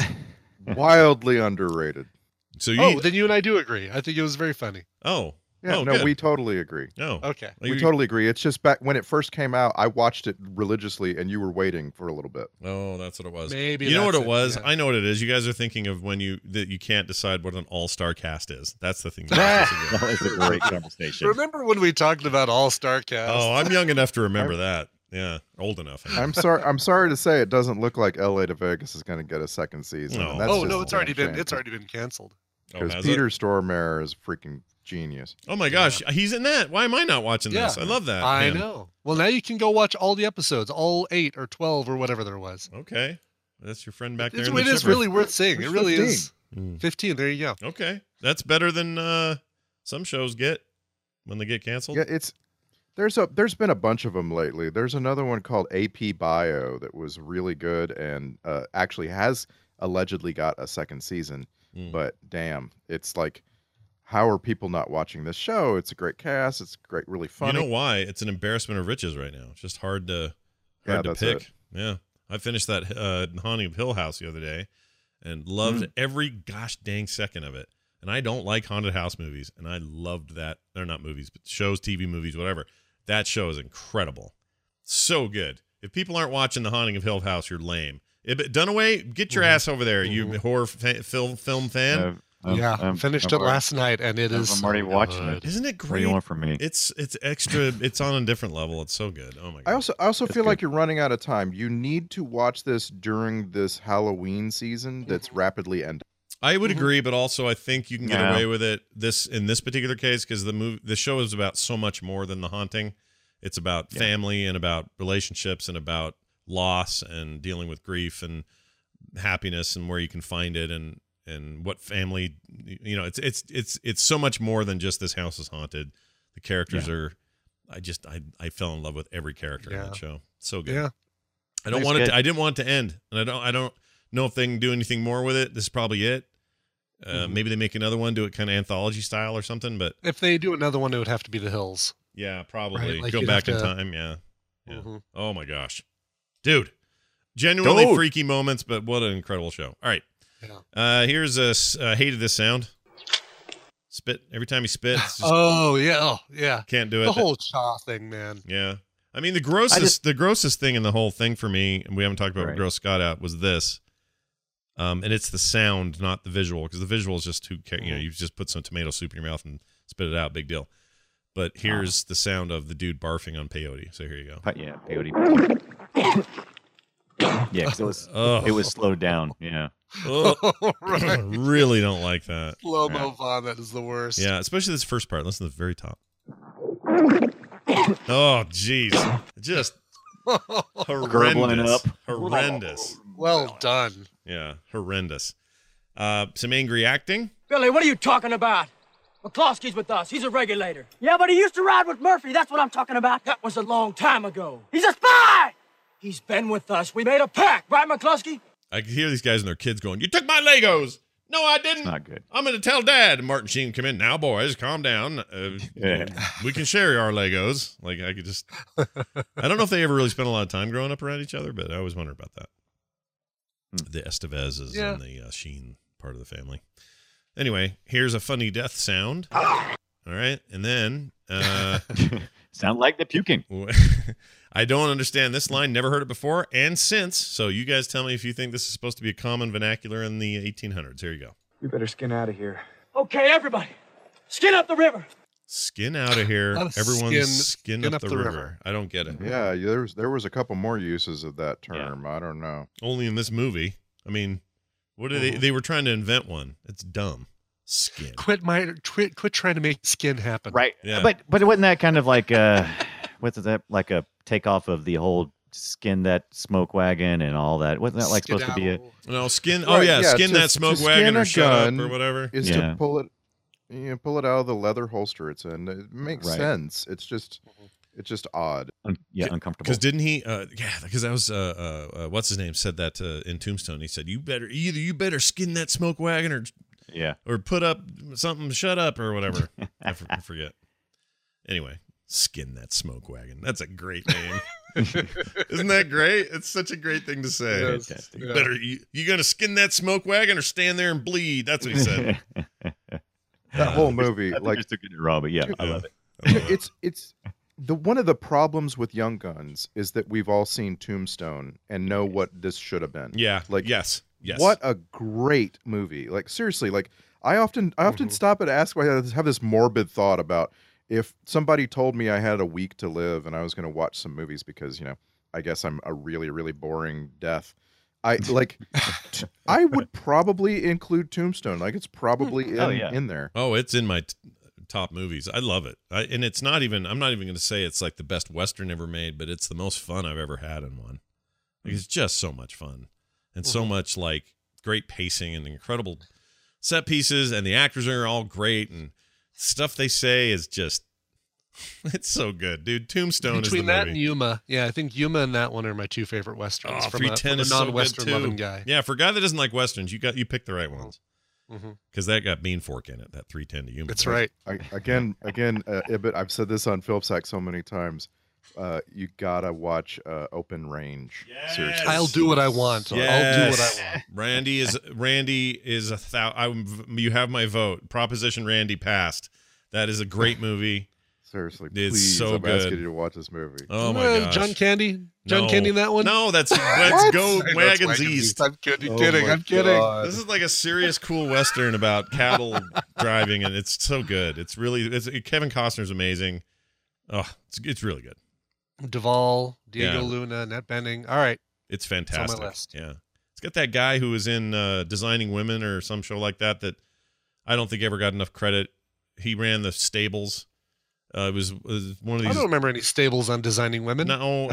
Wildly underrated. So then you and I do agree. I think it was very funny. Oh. Yeah, no, good. We totally agree. Oh. Okay. We totally agree. It's just back when it first came out, I watched it religiously and you were waiting for a little bit. Oh, that's what it was. Maybe you know what it was? Yeah. I know what it is. You guys are thinking of that you can't decide what an all-star cast is. That's the thing. That was a great conversation. Remember when we talked about all-star cast? Oh, I'm young enough to remember that. Yeah, old enough. I'm sorry to say it doesn't look like LA to Vegas is going to get a second season. No. It's already been canceled. Because Peter Stormare is freaking genius. Oh my gosh, he's in that. Why am I not watching this? I love that. I know. Well, now you can go watch all the episodes, all 8 or 12 or whatever there was. Okay, that's your friend back there. It is really worth seeing. It really is. 15. There you go. Okay, that's better than some shows get when they get canceled. Yeah, there's been a bunch of them lately. There's another one called AP Bio that was really good and actually has allegedly got a second season. But damn, it's like, how are people not watching this show? It's a great cast. It's great, really funny. You know why? It's an embarrassment of riches right now. It's just hard to pick. It. Yeah, I finished that Haunting of Hill House the other day and loved every gosh dang second of it. And I don't like haunted house movies, and I loved that. They're not movies, but shows, TV movies, whatever. That show is incredible, so good. If people aren't watching The Haunting of Hill House, you're lame. Dunaway, get your ass over there, you horror film fan. Finished it last night, and it is. I'm already watching it. Isn't it great? What do you want from me? It's extra. It's on a different level. It's so good. Oh my god! I also feel like you're running out of time. You need to watch this during this Halloween season that's rapidly ending. I would agree, but also I think you can get away with it in this particular case because the show is about so much more than The Haunting. It's about family and about relationships and about loss and dealing with grief and happiness and where you can find it and what family, it's so much more than just this house is haunted. The characters are, I fell in love with every character in that show. So good. Yeah. I didn't want it to end, and I don't know if they can do anything more with it. This is probably it. Maybe they make another one, do it kind of anthology style or something. But if they do another one, it would have to be The Hills. Yeah, probably. Right? Like go back in time. Yeah. Oh my gosh, dude, genuinely freaky moments, but what an incredible show. All right. Yeah. Here's hated this sound. Spit every time he spits. Can't do it. The whole Chaw thing, man. Yeah. I mean, the grossest thing in the whole thing for me, and we haven't talked about what grossed Scott out, was this. And it's the sound, not the visual, because the visual is just you just put some tomato soup in your mouth and spit it out, big deal. But here's the sound of the dude barfing on peyote. So here you go. Yeah, peyote. Yeah, 'cause it was slowed down. Yeah. Right. Really don't like that. Slow-mo vomit is the worst. Yeah, especially this first part. Listen to the very top. Oh, jeez. Just horrendous. Horrendous. Well done. Yeah, horrendous. Some angry acting. Billy, what are you talking about? McCloskey's with us. He's a regulator. Yeah, but he used to ride with Murphy. That's what I'm talking about. That was a long time ago. He's a spy! He's been with us. We made a pact, right, McCloskey? I can hear these guys and their kids going, "You took my Legos." No, I didn't. It's not good. I'm going to tell Dad. And Martin Sheen come in. Now, boys, calm down. We can share our Legos. Like, I could just... I don't know if they ever really spent a lot of time growing up around each other, but I always wondered about that. The Estevezes and the Sheen part of the family. Anyway, here's a funny death sound. All right. And then... Sound like the puking. I don't understand this line. Never heard it before. And since. So you guys tell me if you think this is supposed to be a common vernacular in the 1800s. Here you go. You better skin out of here. Okay, everybody. Skin up the river. Skin out of here. Everyone's skin up the river. I don't get it. Yeah, there was a couple more uses of that term. Yeah. I don't know. Only in this movie. I mean, what are they were trying to invent one. It's dumb. Skin. Quit trying to make skin happen. Right. Yeah. But wasn't that kind of like what's that, like a takeoff of the whole skin that smoke wagon and all that? Wasn't that like supposed to be a skin? Right, Oh yeah, skin that smoke wagon or shut up or whatever. Is to pull it out of the leather holster it's in. It makes sense. It's just odd. Uncomfortable. Because didn't he? Because that was what's his name said that in Tombstone. He said you better skin that smoke wagon or put up something, shut up or whatever. I forget. Anyway, skin that smoke wagon. That's a great name. Isn't that great? It's such a great thing to say. Yes. Yeah. Better you gonna skin that smoke wagon or stand there and bleed? That's what he said. That whole movie, like, just took it wrong, but yeah, I love it. It's one of the problems with Young Guns is that we've all seen Tombstone and know what this should have been. Yeah. Like yes. What a great movie. Like seriously, like I often stop and ask why I have this morbid thought about if somebody told me I had a week to live and I was going to watch some movies because, I guess I'm a really, really boring death. I would probably include Tombstone. Like it's probably in there. Oh, it's in my top movies. I love it. And it's not even, I'm not even going to say it's like the best Western ever made, but it's the most fun I've ever had in one. Like, it's just so much fun and so much like great pacing and incredible set pieces, and the actors are all great, and stuff they say is just, it's so good, dude. Tombstone is the movie. Between that and Yuma, I think Yuma and that one are my two favorite westerns. Oh, from 310 a is non-western so good too. loving guy. Yeah, for a guy that doesn't like westerns, you picked the right ones. Mm-hmm. Because that got Bean Fork in it, that 310 to Yuma. That's right. Again, Ibit, I've said this on FilmSack so many times. You gotta watch Open Range. Yes. Seriously, I'll do what I want. Yes. I'll do what I want. Randy is you have my vote. Proposition Randy passed. That is a great movie. Seriously, it's please, so I'm good. asking you to watch this movie. Oh my gosh. John Candy in that one? No, that's Go Wagons East. I'm kidding. I'm kidding. This is like a serious, cool Western about cattle driving, and it's so good. It's Kevin Costner's amazing. Oh, it's really good. Duvall, Diego Luna, Annette Bening. All right. It's fantastic. It's on my list. Yeah. It's got that guy who was in Designing Women or some show like that I don't think ever got enough credit. He ran the stables. It was one of these. I don't remember any stables on Designing Women. No.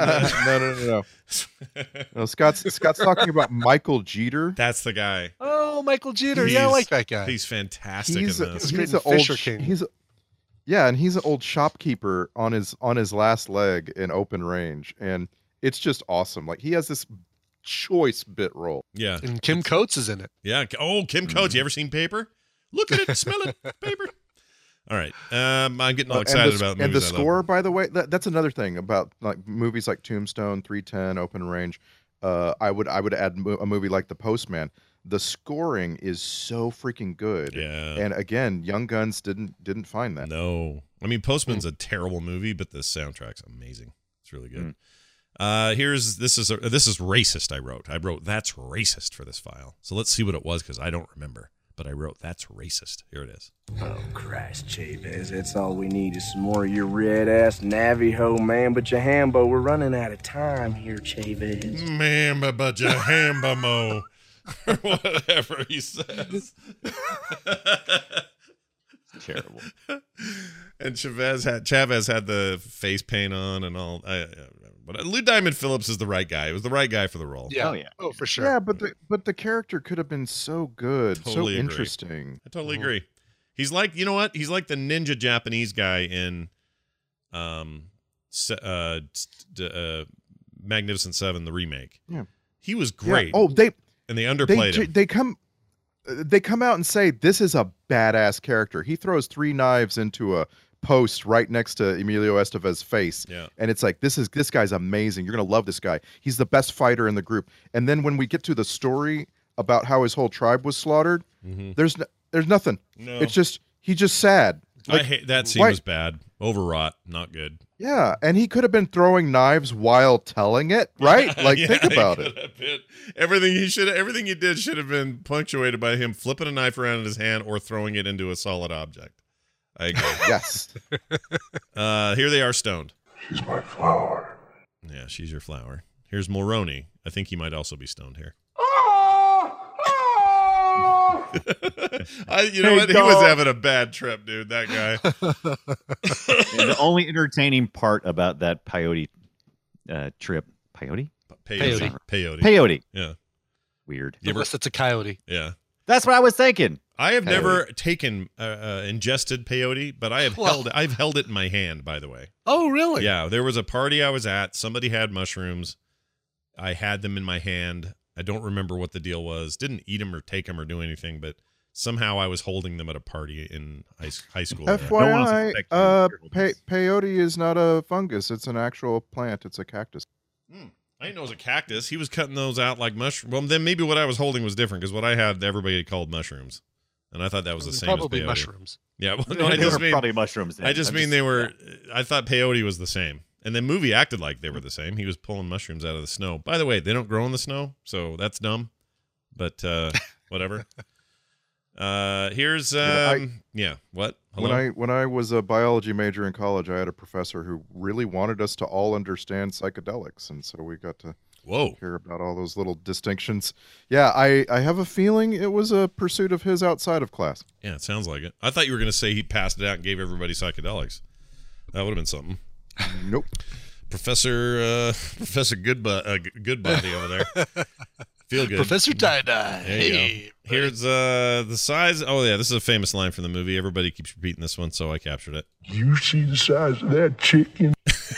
No. No, Scott's talking about Michael Jeter. That's the guy. Oh, Michael Jeter. I like that guy. He's fantastic in this. He's an old King. And he's an old shopkeeper on his last leg in Open Range, and it's just awesome. Like he has this choice bit role. Yeah, and Kim Coates is in it. Yeah. Oh, Kim Coates. You ever seen Paper? Look at it, smell it, Paper. All right, I'm getting all excited about movies. And the score, by the way, that's another thing about like movies like Tombstone, 310, Open Range. I would add a movie like The Postman. The scoring is so freaking good. Yeah. And again, Young Guns didn't find that. No. I mean, Postman's a terrible movie, but the soundtrack's amazing. It's really good. This is racist. I wrote that's racist for this file. So let's see what it was because I don't remember. but I wrote, that's racist. Here it is. Oh, Christ, Chavez. That's all we need is some more of your red-ass Navajo, man. But your Hambo, we're running out of time here, Chavez. Man, but your Hambo, Mo. Whatever he says. Terrible. And Chavez had the face paint on and all. But Lou Diamond Phillips is the right guy. It was the right guy for the role. Yeah. Oh, for sure. Yeah, but the character could have been so good, Totally so agree. interesting. I totally agree. He's like, you know what? He's like the ninja Japanese guy in Magnificent Seven, the remake. Yeah. He was great. Yeah. Oh, they underplayed him. They come out and say this is a badass character. He throws 3 knives into a post right next to Emilio Estevez's face. Yeah. And it's like, this guy's amazing. You're going to love this guy. He's the best fighter in the group. And then when we get to the story about how his whole tribe was slaughtered, there's nothing. No. It's just, he's just sad. I hate that scene. Was bad. Overwrought. Not good. Yeah. And he could have been throwing knives while telling it, right? Like, think about it. Everything he did should have been punctuated by him flipping a knife around in his hand or throwing it into a solid object. I agree. Yes. Here they are stoned. She's my flower. Yeah, she's your flower. Here's Mulroney. I think he might also be stoned here. You know what? He was having a bad trip, dude, that guy. And the only entertaining part about that peyote trip. Peyote? Peyote. Yeah. Weird. Unless it's a coyote. Yeah. That's what I was thinking. I have never taken ingested peyote, but I've held it in my hand, by the way. Oh, really? Yeah, there was a party I was at. Somebody had mushrooms. I had them in my hand. I don't remember what the deal was. Didn't eat them or take them or do anything, but somehow I was holding them at a party in high school. FYI, peyote is not a fungus. It's an actual plant. It's a cactus. I didn't know it was a cactus. He was cutting those out like mushrooms. Well, then maybe what I was holding was different because what I had, everybody called mushrooms. And I thought that was the same probably as peyote. Mushrooms. Yeah, well, No, they were probably mushrooms. Then. I just mean they were. I thought peyote was the same, and the movie acted like they were the same. He was pulling mushrooms out of the snow. By the way, they don't grow in the snow, so that's dumb. But whatever. Here's what? Hello? When I was a biology major in college, I had a professor who really wanted us to all understand psychedelics, and so we got to hear about all those little distinctions. Yeah, I have a feeling it was a pursuit of his outside of class. Yeah, it sounds like it. I thought you were going to say he passed it out and gave everybody psychedelics. That would have been something. Nope. Professor Goodbody over there. Feel good. Professor Tie-Dye. There you go. Here's the size. Oh, yeah, this is a famous line from the movie. Everybody keeps repeating this one, so I captured it. You see the size of that chicken?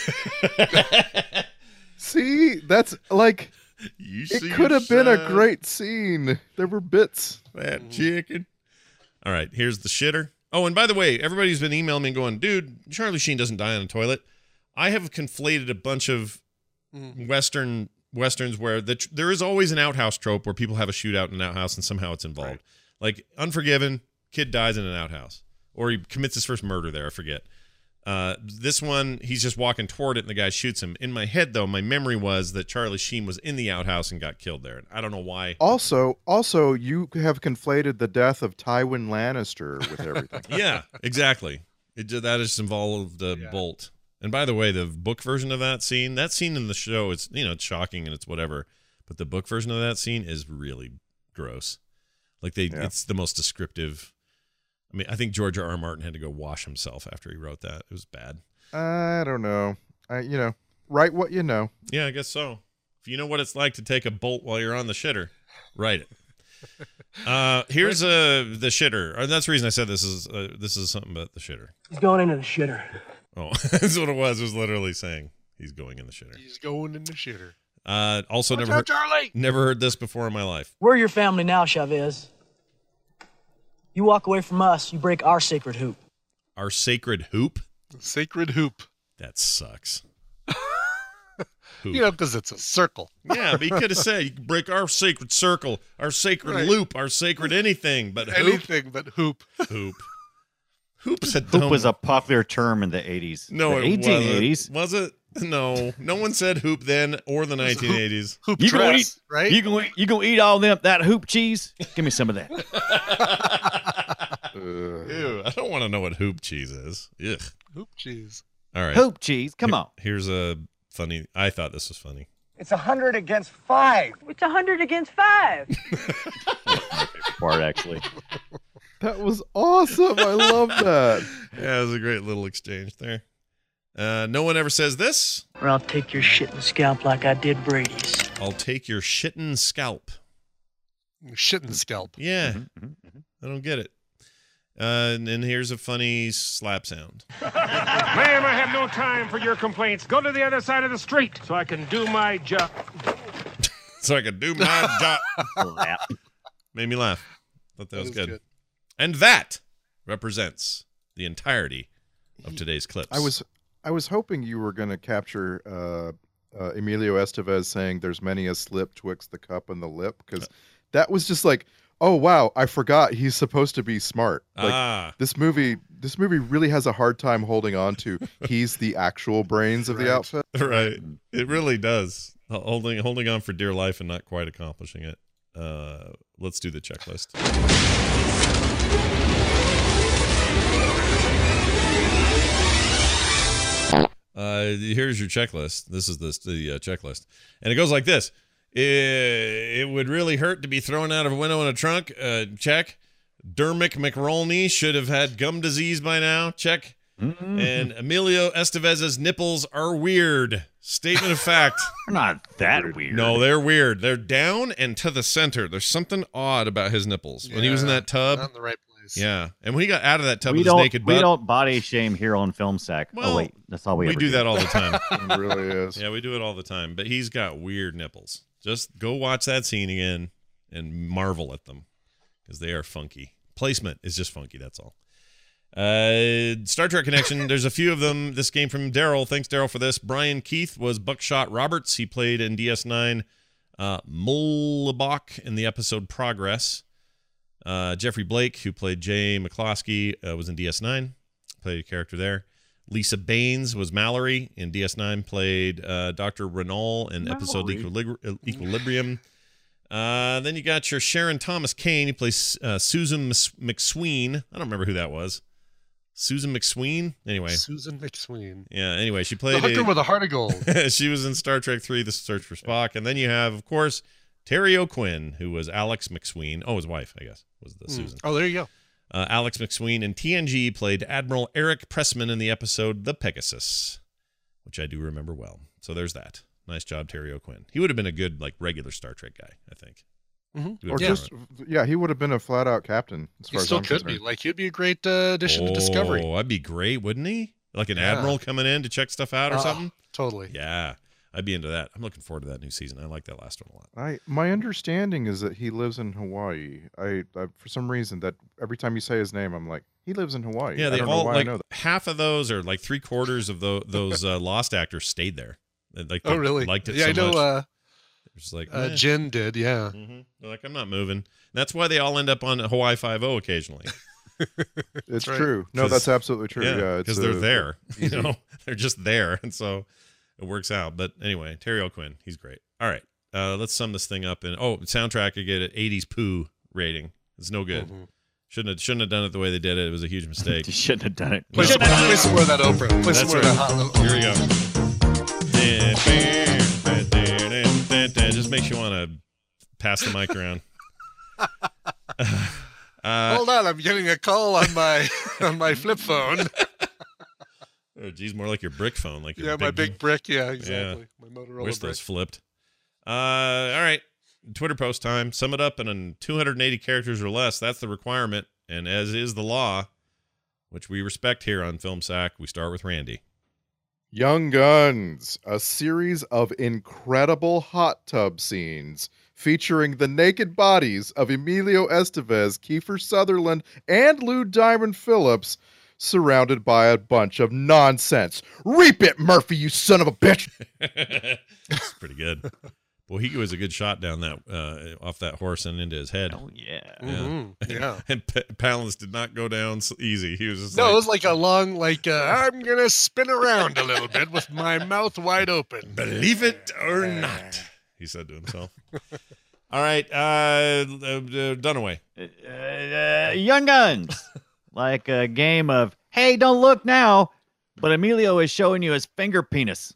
See, that's like, it could have been a great scene. There were bits. That chicken. All right, here's the shitter. Oh, and by the way, everybody's been emailing me and going, dude, Charlie Sheen doesn't die on a toilet. I have conflated a bunch of westerns where there is always an outhouse trope where people have a shootout in an outhouse and somehow it's involved. Right. Like Unforgiven, kid dies in an outhouse. Or he commits his first murder there, I forget. This one, he's just walking toward it and the guy shoots him. In my head, though, my memory was that Charlie Sheen was in the outhouse and got killed there. I don't know why. Also, you have conflated the death of Tywin Lannister with everything. Yeah, exactly. That is involved Bolt. And by the way, the book version of that scene in the show, it's shocking and it's whatever. But the book version of that scene is really gross. Like it's the most descriptive. I mean, I think George R. Martin had to go wash himself after he wrote that. It was bad. I don't know. Write what you know. Yeah, I guess so. If you know what it's like to take a bolt while you're on the shitter, write it. Here's the shitter. That's the reason I said this is something about the shitter. He's going into the shitter. Oh, that's what it was. It was literally saying he's going in the shitter. He's going in the shitter. Also, Charlie. Never heard this before in my life. We're your family now, Chavez. You walk away from us, you break our sacred hoop. Our sacred hoop? Sacred hoop. That sucks. Because it's a circle. Yeah, but he could have said, you break our sacred circle, our sacred loop, our sacred anything but hoop. Anything but hoop. Hoop was a popular term in the 80s. No, the it 1880s. Was it? No one said hoop then or the 1980s. Hoop You gonna dress, eat, right? You gonna eat all that hoop cheese? Give me some of that. Ew, I don't want to know what hoop cheese is. Ugh. Hoop cheese. All right. Hoop cheese. Come on. Here's a funny. I thought this was funny. It's 100 against 5. It's 100 against 5. Part actually. That was awesome. I love that. Yeah, it was a great little exchange there. No one ever says this. Or I'll take your shit and scalp like I did Brady's. I'll take your shittin' scalp. Shittin' scalp. Yeah. I don't get it. And here's a funny slap sound. Ma'am, I have no time for your complaints. Go to the other side of the street so I can do my job. So I could do my job. Made me laugh. Thought that was good. And that represents the entirety of today's clips. I was hoping you were going to capture Emilio Estevez saying "There's many a slip twixt the cup and the lip," because that was just like, oh wow, I forgot he's supposed to be smart. Like, this movie really has a hard time holding on to he's the actual brains of the outfit. Right. It really does. Holding on for dear life and not quite accomplishing it. Let's do the checklist. Here's your checklist. This is the checklist. And it goes like this. It would really hurt to be thrown out of a window in a trunk. Check. Dermot McRolney should have had gum disease by now. Check. Mm-hmm. And Emilio Estevez's nipples are weird. Statement of fact. They're not that weird. No, they're weird. They're down and to the center. There's something odd about his nipples. When he was in that tub. Not in the right place. Yeah. And when he got out of that tub with his naked butt. We don't body shame here on Film Sack. Well, oh, wait. That's all we ever do that all the time. It really is. Yeah, we do it all the time. But he's got weird nipples. Just go watch that scene again and marvel at them because they are funky. Placement is just funky. That's all. Star Trek Connection. There's a few of them. This came from Daryl. Thanks, Daryl, for this. Brian Keith was Buckshot Roberts. He played in DS9 Mullibok in the episode Progress. Jeffrey Blake, who played Jay McCloskey, was in DS9. Played a character there. Lisa Baines was Mallory in DS9. Played Dr. Renault in episode Equilibrium. Then you got your Sharon Thomas Kane. He plays Susan McSween. I don't remember who that was. Susan McSween? Anyway. Susan McSween. Yeah, anyway, she played... The hooker with a heart of gold. She was in Star Trek 3, The Search for Spock. And then you have, of course, Terry O'Quinn, who was Alex McSween. Oh, his wife, I guess, was the Susan. Oh, there you go. Alex McSween in TNG played Admiral Eric Pressman in the episode The Pegasus, which I do remember well. So there's that. Nice job, Terry O'Quinn. He would have been a good, regular Star Trek guy, I think. Mm-hmm. Or he would have been a flat-out captain. As far he still as I'm could concerned. be. He'd be a great addition to Discovery. Oh, that'd be great, wouldn't he? Like an admiral coming in to check stuff out or something? Totally. Yeah, I'd be into that. I'm looking forward to that new season. I like that last one a lot. My understanding is that he lives in Hawaii. I for some reason that every time you say his name, I'm like, he lives in Hawaii. Yeah, I they don't all know why I know that. half of those or 3/4 of those Lost actors stayed there. They really? Liked it. Yeah, so I know. much. Just Jen did. Yeah. Mm-hmm. They're like, I'm not moving. That's why they all end up on Hawaii 5-0 occasionally. It's true. No, that's absolutely true. Yeah, because they're there. They're just there, and so it works out. But anyway, Terry O'Quinn, he's great. All right, let's sum this thing up. And soundtrack, you get an 80s poo rating. It's no good. Mm-hmm. Shouldn't have done it the way they did it. It was a huge mistake. You shouldn't have done it. Play some more of that Oprah. Play some more of that hot little. Here we go. Just makes you want to pass the mic around. Hold on, I'm getting a call on my flip phone. Oh, geez, more like your brick phone, my big brick. Yeah, exactly. Yeah. My Motorola Wish brick. those flipped. All right, Twitter post time. Sum it up in 280 characters or less. That's the requirement, and as is the law, which we respect here on Film Sack. We start with Randy. Young Guns, a series of incredible hot tub scenes featuring the naked bodies of Emilio Estevez, Kiefer Sutherland, and Lou Diamond Phillips, surrounded by a bunch of nonsense. Reap it, Murphy, you son of a bitch! That's pretty good. Well, he was a good shot down that off that horse and into his head. Oh yeah, Yeah. And Palance did not go down easy. He was just No, like, it was like a long, I'm gonna spin around a little bit with my mouth wide open. believe it or not, he said to himself. All right, Dunaway. Young Guns, like a game of hey, don't look now, but Emilio is showing you his finger penis.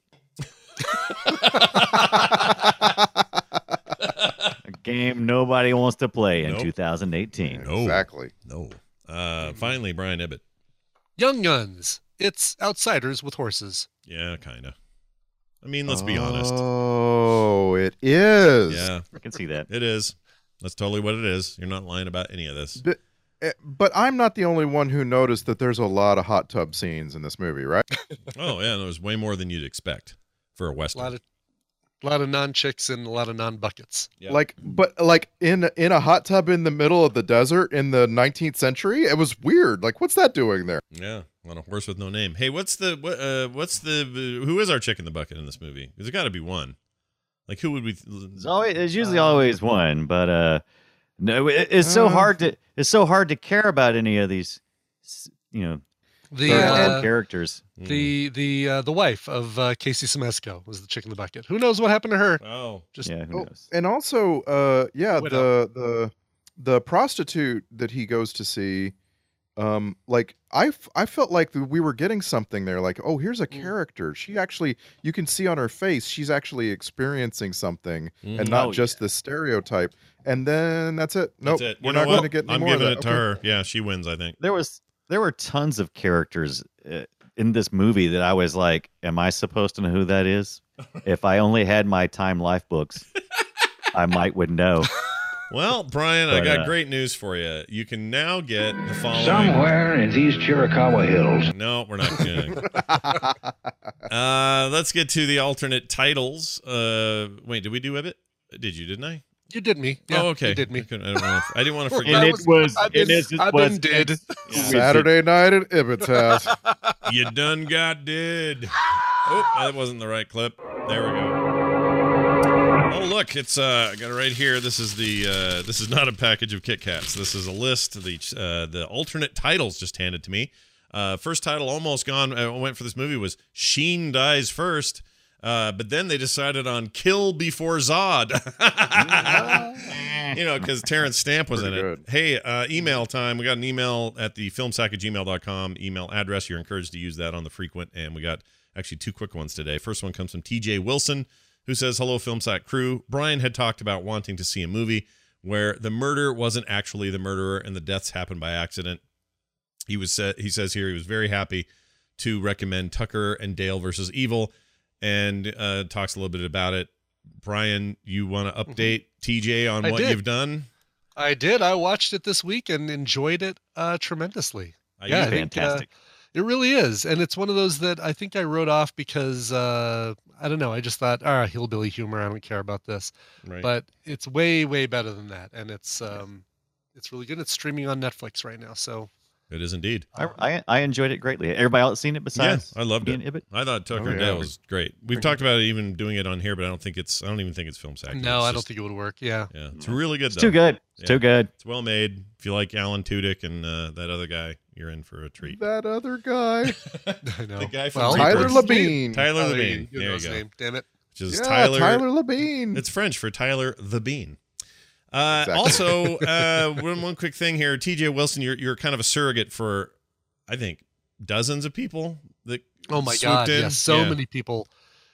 A game nobody wants to play in 2018. No. Exactly. No. Finally, Brian Ibbett. Young Guns. It's outsiders with horses. Yeah, kind of. I mean, let's be honest. Oh, it is. Yeah, I can see that. It is. That's totally what it is. You're not lying about any of this. But I'm not the only one who noticed that there's a lot of hot tub scenes in this movie, right? Oh, yeah, there was way more than you'd expect for a Western. A lot of non-chicks and a lot of non-buckets. Yeah. Like in a hot tub in the middle of the desert in the 19th century, it was weird. Like, what's that doing there? Yeah, on a horse with no name. Hey, who is our chick in the bucket in this movie? There's got to be one. Like, who would we? It's usually always one, but no, it's so hard to care about any of these, The characters. The wife of Casey Siemaszko was the chick in the bucket. Who knows what happened to her? Oh, who knows? And also, the prostitute that he goes to see, like I felt like we were getting something there. Like, oh, here's a character. She actually, you can see on her face, she's actually experiencing something, and not just the stereotype. And then that's it. Nope, That's it. we're not going to get any I'm more of giving that. it to her. Yeah, she wins, I think. There were tons of characters in this movie that I was like, am I supposed to know who that is? If I only had my Time Life books, I would know. Well, Brian, I got great news for you. You can now get the following. Somewhere in these Chiricahua hills. No, we're not kidding. Let's get to the alternate titles. Wait, did we do Ibbett? Did you, didn't I? You did me. Yeah, oh, okay. You did me. I didn't want to forget. And I've been dead. Saturday night at Ibbett's house. You done got dead. Oh, that wasn't the right clip. There we go. Oh, look, it's I got it right here. This is this is not a package of Kit Kats. This is a list. The alternate titles just handed to me. First title almost gone. I went for this movie was Sheen Dies First. But then they decided on Kill Before Zod. Because Terrence Stamp was in it. Good. Hey, email time. We got an email at the filmsack@gmail.com email address. You're encouraged to use that on the frequent. And we got actually two quick ones today. First one comes from TJ Wilson, who says, hello, Filmsack crew. Brian had talked about wanting to see a movie where the murder wasn't actually the murderer and the deaths happened by accident. He says here he was very happy to recommend Tucker and Dale versus Evil, and talks a little bit about it. Brian, you want to update TJ on what you've done? I did. I watched it this week and enjoyed it tremendously. Yeah, fantastic. It really is. And it's one of those that I think I wrote off because, I don't know, I just thought, hillbilly humor, I don't care about this. Right. But it's way, way better than that. And it's really good. It's streaming on Netflix right now. So it is indeed. I enjoyed it greatly. Everybody else seen it besides? Yeah, I loved it. Ibbett? I thought Tucker and Dale was great. We've talked about it, even doing it on here, but I don't even think it's Film Sack. No, I don't think it would work. Yeah. Yeah. It's really good, It's though. too good. It's Yeah. too good. It's well made. If you like Alan Tudyk and that other guy, you're in for a treat. That other guy. I know. The guy from Tyler Reapers. Labine. Tyler Oh, Labine. you There know you his go. name. Damn it. Which is Yeah, Tyler Labine. It's French for Tyler the Bean. Exactly. Also, one quick thing here, TJ Wilson, you're kind of a surrogate for, I think, dozens of people that Oh my swooped God. in. Yes. So many people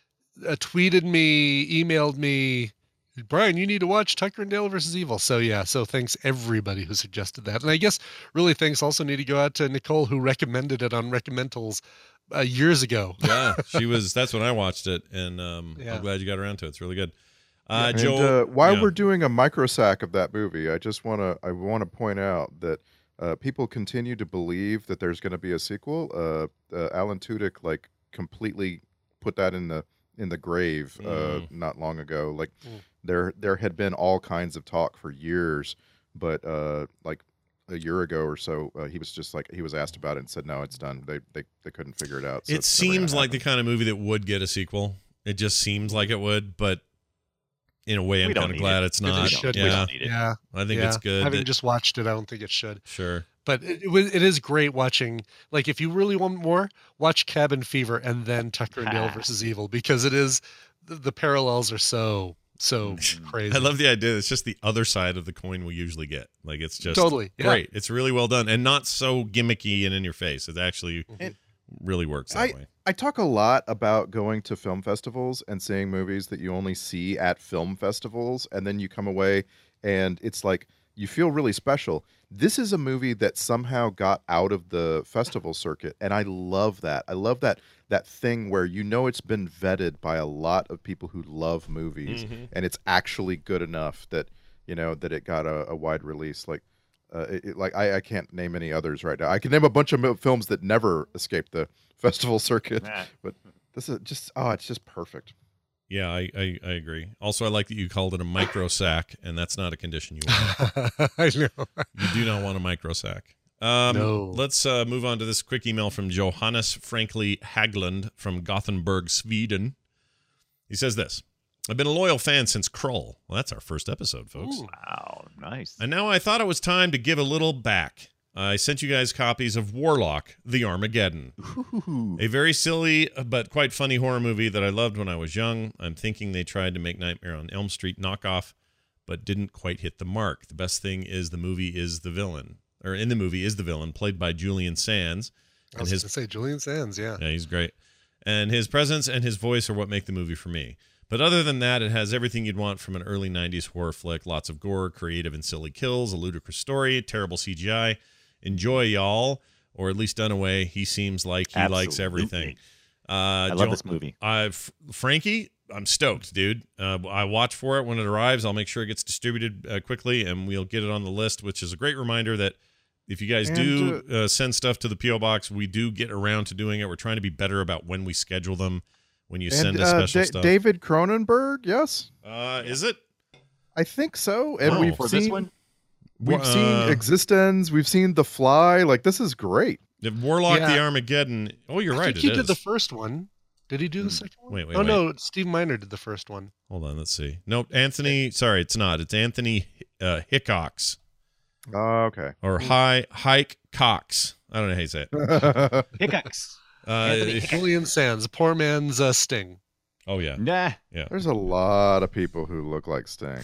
tweeted me, emailed me, Brian, you need to watch Tucker and Dale versus Evil. So yeah, so thanks everybody who suggested that. And I guess really thanks also need to go out to Nicole who recommended it on Recommendals years ago. Yeah, that's when I watched it, and I'm glad you got around to it. It's really good. And, Joel, while we're doing a microsack of that movie, I want to point out that people continue to believe that there's going to be a sequel. Alan Tudyk completely put that in the grave not long ago. There had been all kinds of talk for years, but like a year ago or so, he was just he was asked about it and said no, it's done. They couldn't figure it out. So it seems like the kind of movie that would get a sequel. It just seems like it would, but In a way, I'm kind of glad it's not. It should. Yeah, Yeah. I think it's good. Having just watched it, I don't think it should. Sure. But it is great watching. Like, if you really want more, watch Cabin Fever and then Tucker and Dale versus Evil, because it is the parallels are so crazy. I love the idea. It's just the other side of the coin we usually get. Like, it's just totally great. It's really well done and not so gimmicky and in your face. It actually really works that way. I talk a lot about going to film festivals and seeing movies that you only see at film festivals, and then you come away and it's like you feel really special. This is a movie that somehow got out of the festival circuit, and I love that. I love that thing where it's been vetted by a lot of people who love movies, and it's actually good enough that that it got a wide release. Like, I can't name any others right now. I can name a bunch of films that never escaped the festival circuit, but this is just it's just perfect. Yeah, I agree. Also, I like that you called it a micro sack, and that's not a condition you want. I know. You do not want a micro sack. No. Let's move on to this quick email from Johannes Frankly Haglund from Gothenburg, Sweden. He says this: I've been a loyal fan since Krull. Well, that's our first episode, folks. Ooh, wow, nice. And now I thought it was time to give a little back. I sent you guys copies of Warlock, The Armageddon. A very silly but quite funny horror movie that I loved when I was young. I'm thinking they tried to make Nightmare on Elm Street knockoff, but didn't quite hit the mark. The best thing is in the movie is the villain, played by Julian Sands. I was going to say Julian Sands, yeah. Yeah, he's great. And his presence and his voice are what make the movie for me. But other than that, it has everything you'd want from an early 90s horror flick. Lots of gore, creative and silly kills, a ludicrous story, terrible CGI. Enjoy, y'all, or at least Dunaway. He seems like he likes everything. I love this movie. Frankie, I'm stoked, dude. I watch for it when it arrives. I'll make sure it gets distributed quickly, and we'll get it on the list, which is a great reminder that if you guys do send stuff to the P.O. Box, we do get around to doing it. We're trying to be better about when we schedule them, when you send us special stuff. David Cronenberg, yes? Is it? I think so. And we've for seen this one? We've seen Existence. We've seen The Fly. Like, this is great. Warlock, The Armageddon. Oh, you're right. I think he did the first one. Did he do the second one? Wait. No, Steve Miner did the first one. Hold on, let's see. No, Anthony. Sorry, it's not. It's Anthony Hickox. Oh, okay. Or Hike Cox. I don't know how you say it. Hickox. Julian Sands, a poor man's Sting. Oh yeah. Nah. Yeah. There's a lot of people who look like Sting.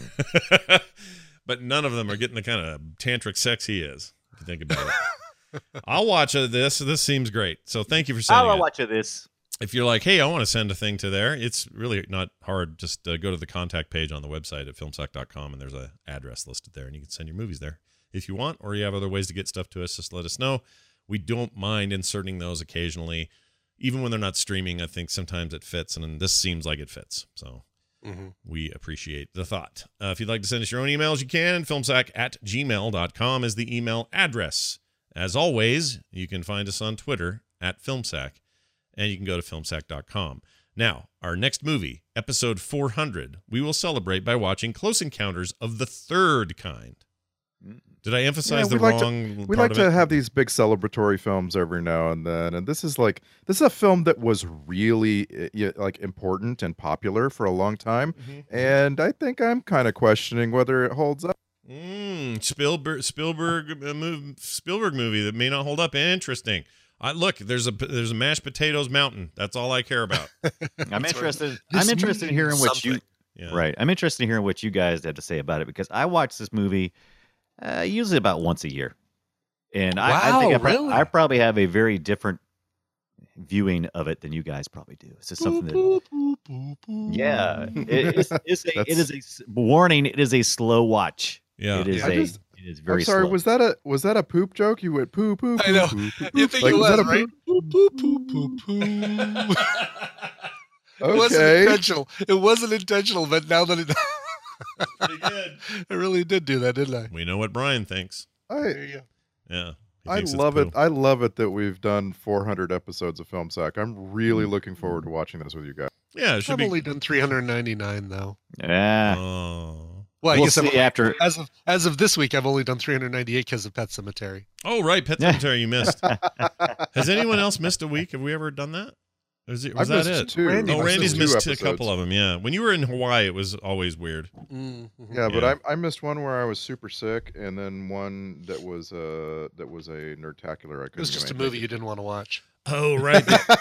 But none of them are getting the kind of tantric sex he is, if you think about it. I'll watch this. This seems great. So thank you for sending it. I'll watch this. If you're like, hey, I want to send a thing to there, it's really not hard. Just go to the contact page on the website at filmsack.com, and there's an address listed there, and you can send your movies there if you want, or you have other ways to get stuff to us. Just let us know. We don't mind inserting those occasionally. Even when they're not streaming, I think sometimes it fits, and this seems like it fits. So we appreciate the thought. If you'd like to send us your own emails, you can. Filmsack@gmail.com is the email address. As always, you can find us on Twitter @FilmSack, and you can go to filmsack.com. Now, our next movie, episode 400, we will celebrate by watching Close Encounters of the Third Kind. Did I emphasize the wrong We part like of to it? have these big celebratory films every now and then, and this is a film that was really like important and popular for a long time, and I think I'm kind of questioning whether it holds up. Spielberg movie that may not hold up. Interesting. Look, there's a mashed potatoes mountain. That's all I care about. I'm interested in hearing what you. Yeah. Right. I'm interested in hearing what you guys have to say about it, because I watch this movie usually about once a year, and I think I probably have a very different viewing of it than you guys probably do. It's just something that, yeah, it is a warning. It is a slow watch. Yeah, it is very. I'm sorry. Slow. Was that a poop joke? You went poo poo. I know. Poo, poo, You think like, it was, that a right? poop? Poo poo poo poo. Okay. It wasn't intentional. It wasn't intentional, but now that it Pretty good. I really did do that, didn't I? We know what Brian thinks. There you go. Yeah. I love it. I love it that we've done 400 episodes of Film Sack. I'm really looking forward to watching this with you guys. Yeah, it should I've be. only done 399 though. Yeah. Oh. Well, I We'll guess see after. as of this week, I've only done 398 because of Pet Cemetery. Oh, right. Pet Cemetery you missed. Has anyone else missed a week? Have we ever done that? Was I've that missed it? 2. Randy Oh, I've Randy's two missed a episodes. couple of them. Yeah, when you were in Hawaii, it was always weird. Mm-hmm. Yeah, but I missed one where I was super sick, and then one that was a Nerdtacular. It was just a movie you didn't want to watch. Oh, right.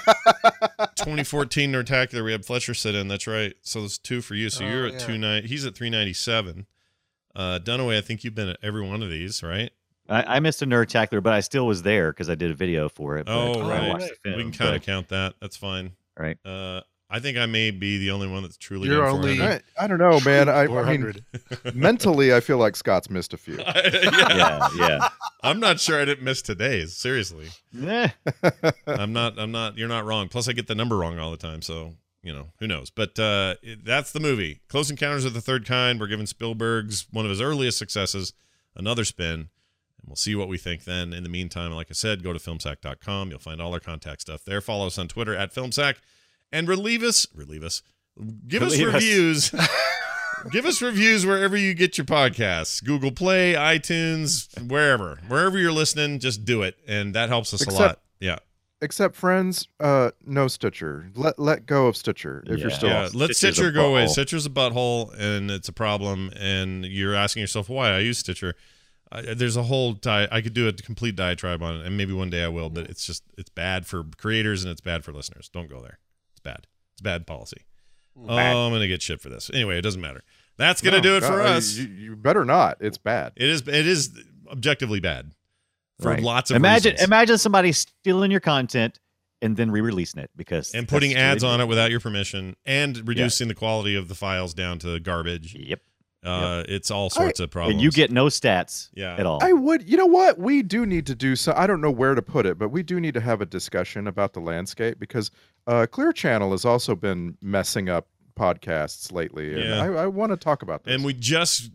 2014 Nerdtacular. We had Fletcher sit in. That's right. So there's 2 for you. So you're at 290. He's at 397. Dunaway, I think you've been at every one of these, right? I missed a Nerdtacular, but I still was there because I did a video for it. But Oh, I right. watched the film, We can kind of but- count that. That's fine. Right. I think I may be the only one that's truly You're done only- 400. I don't know, man. I mean, 400. mentally, I feel like Scott's missed a few. Yeah. I'm not sure I didn't miss today's. Seriously. Yeah. I'm not. You're not wrong. Plus, I get the number wrong all the time. So, who knows? But that's the movie. Close Encounters of the Third Kind. We're giving Spielberg's one of his earliest successes another spin, and we'll see what we think then. In the meantime, like I said, go to filmsack.com. You'll find all our contact stuff there. Follow us on Twitter at FilmSack, and relieve us. Give us reviews. Give us reviews wherever you get your podcasts. Google Play, iTunes, wherever you're listening. Just do it, and that helps us a lot. Yeah. Except friends, no Stitcher. Let go of Stitcher if you're still. Yeah, let Stitcher go away. Stitcher's a butthole, and it's a problem. And you're asking yourself why I use Stitcher. There's a whole I could do a complete diatribe on it, and maybe one day I will. But it's bad for creators and it's bad for listeners. Don't go there. It's bad. It's bad policy. Bad. Oh, I'm gonna get shit for this. Anyway, it doesn't matter. That's gonna do it for us. You better not. It's bad. It is objectively bad. For Right. lots of imagine reasons. somebody stealing your content and then re-releasing it And putting ads on it without your permission and reducing the quality of the files down to garbage. Yep. It's all sorts of problems. And you get no stats at all. I would. You know what? We do need to do so. I don't know where to put it, but we do need to have a discussion about the landscape because Clear Channel has also been messing up podcasts lately, and Yeah. I want to talk about this. And we just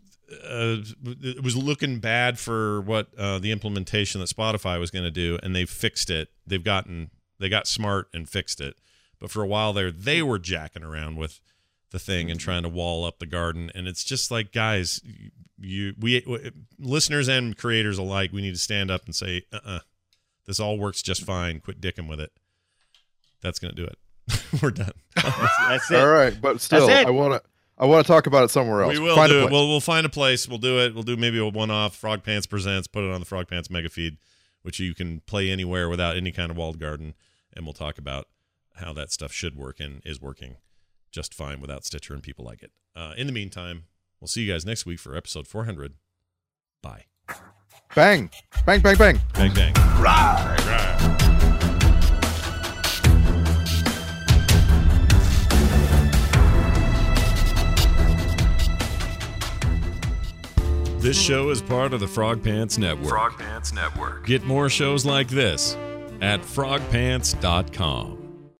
it was looking bad for what the implementation that Spotify was going to do, and they fixed it. They got smart and fixed it. But for a while there, they were jacking around with the thing and trying to wall up the garden. And it's just like, guys, we listeners and creators alike, we need to stand up and say, this all works just fine. Quit dicking with it. That's going to do it. We're done. That's it. All right, but still, I want to talk about it somewhere else. We will Find a do it. place. We'll find a place. We'll do it. We'll do maybe a one-off. Frog Pants Presents. Put it on the Frog Pants mega feed, which you can play anywhere without any kind of walled garden. And we'll talk about how that stuff should work and is working just fine without Stitcher and people like it. In the meantime, we'll see you guys next week for episode 400. Bye. Bang. Bang, bang, bang. Bang, bang. Right. This show is part of the Frog Pants Network. Frog Pants Network. Get more shows like this at frogpants.com.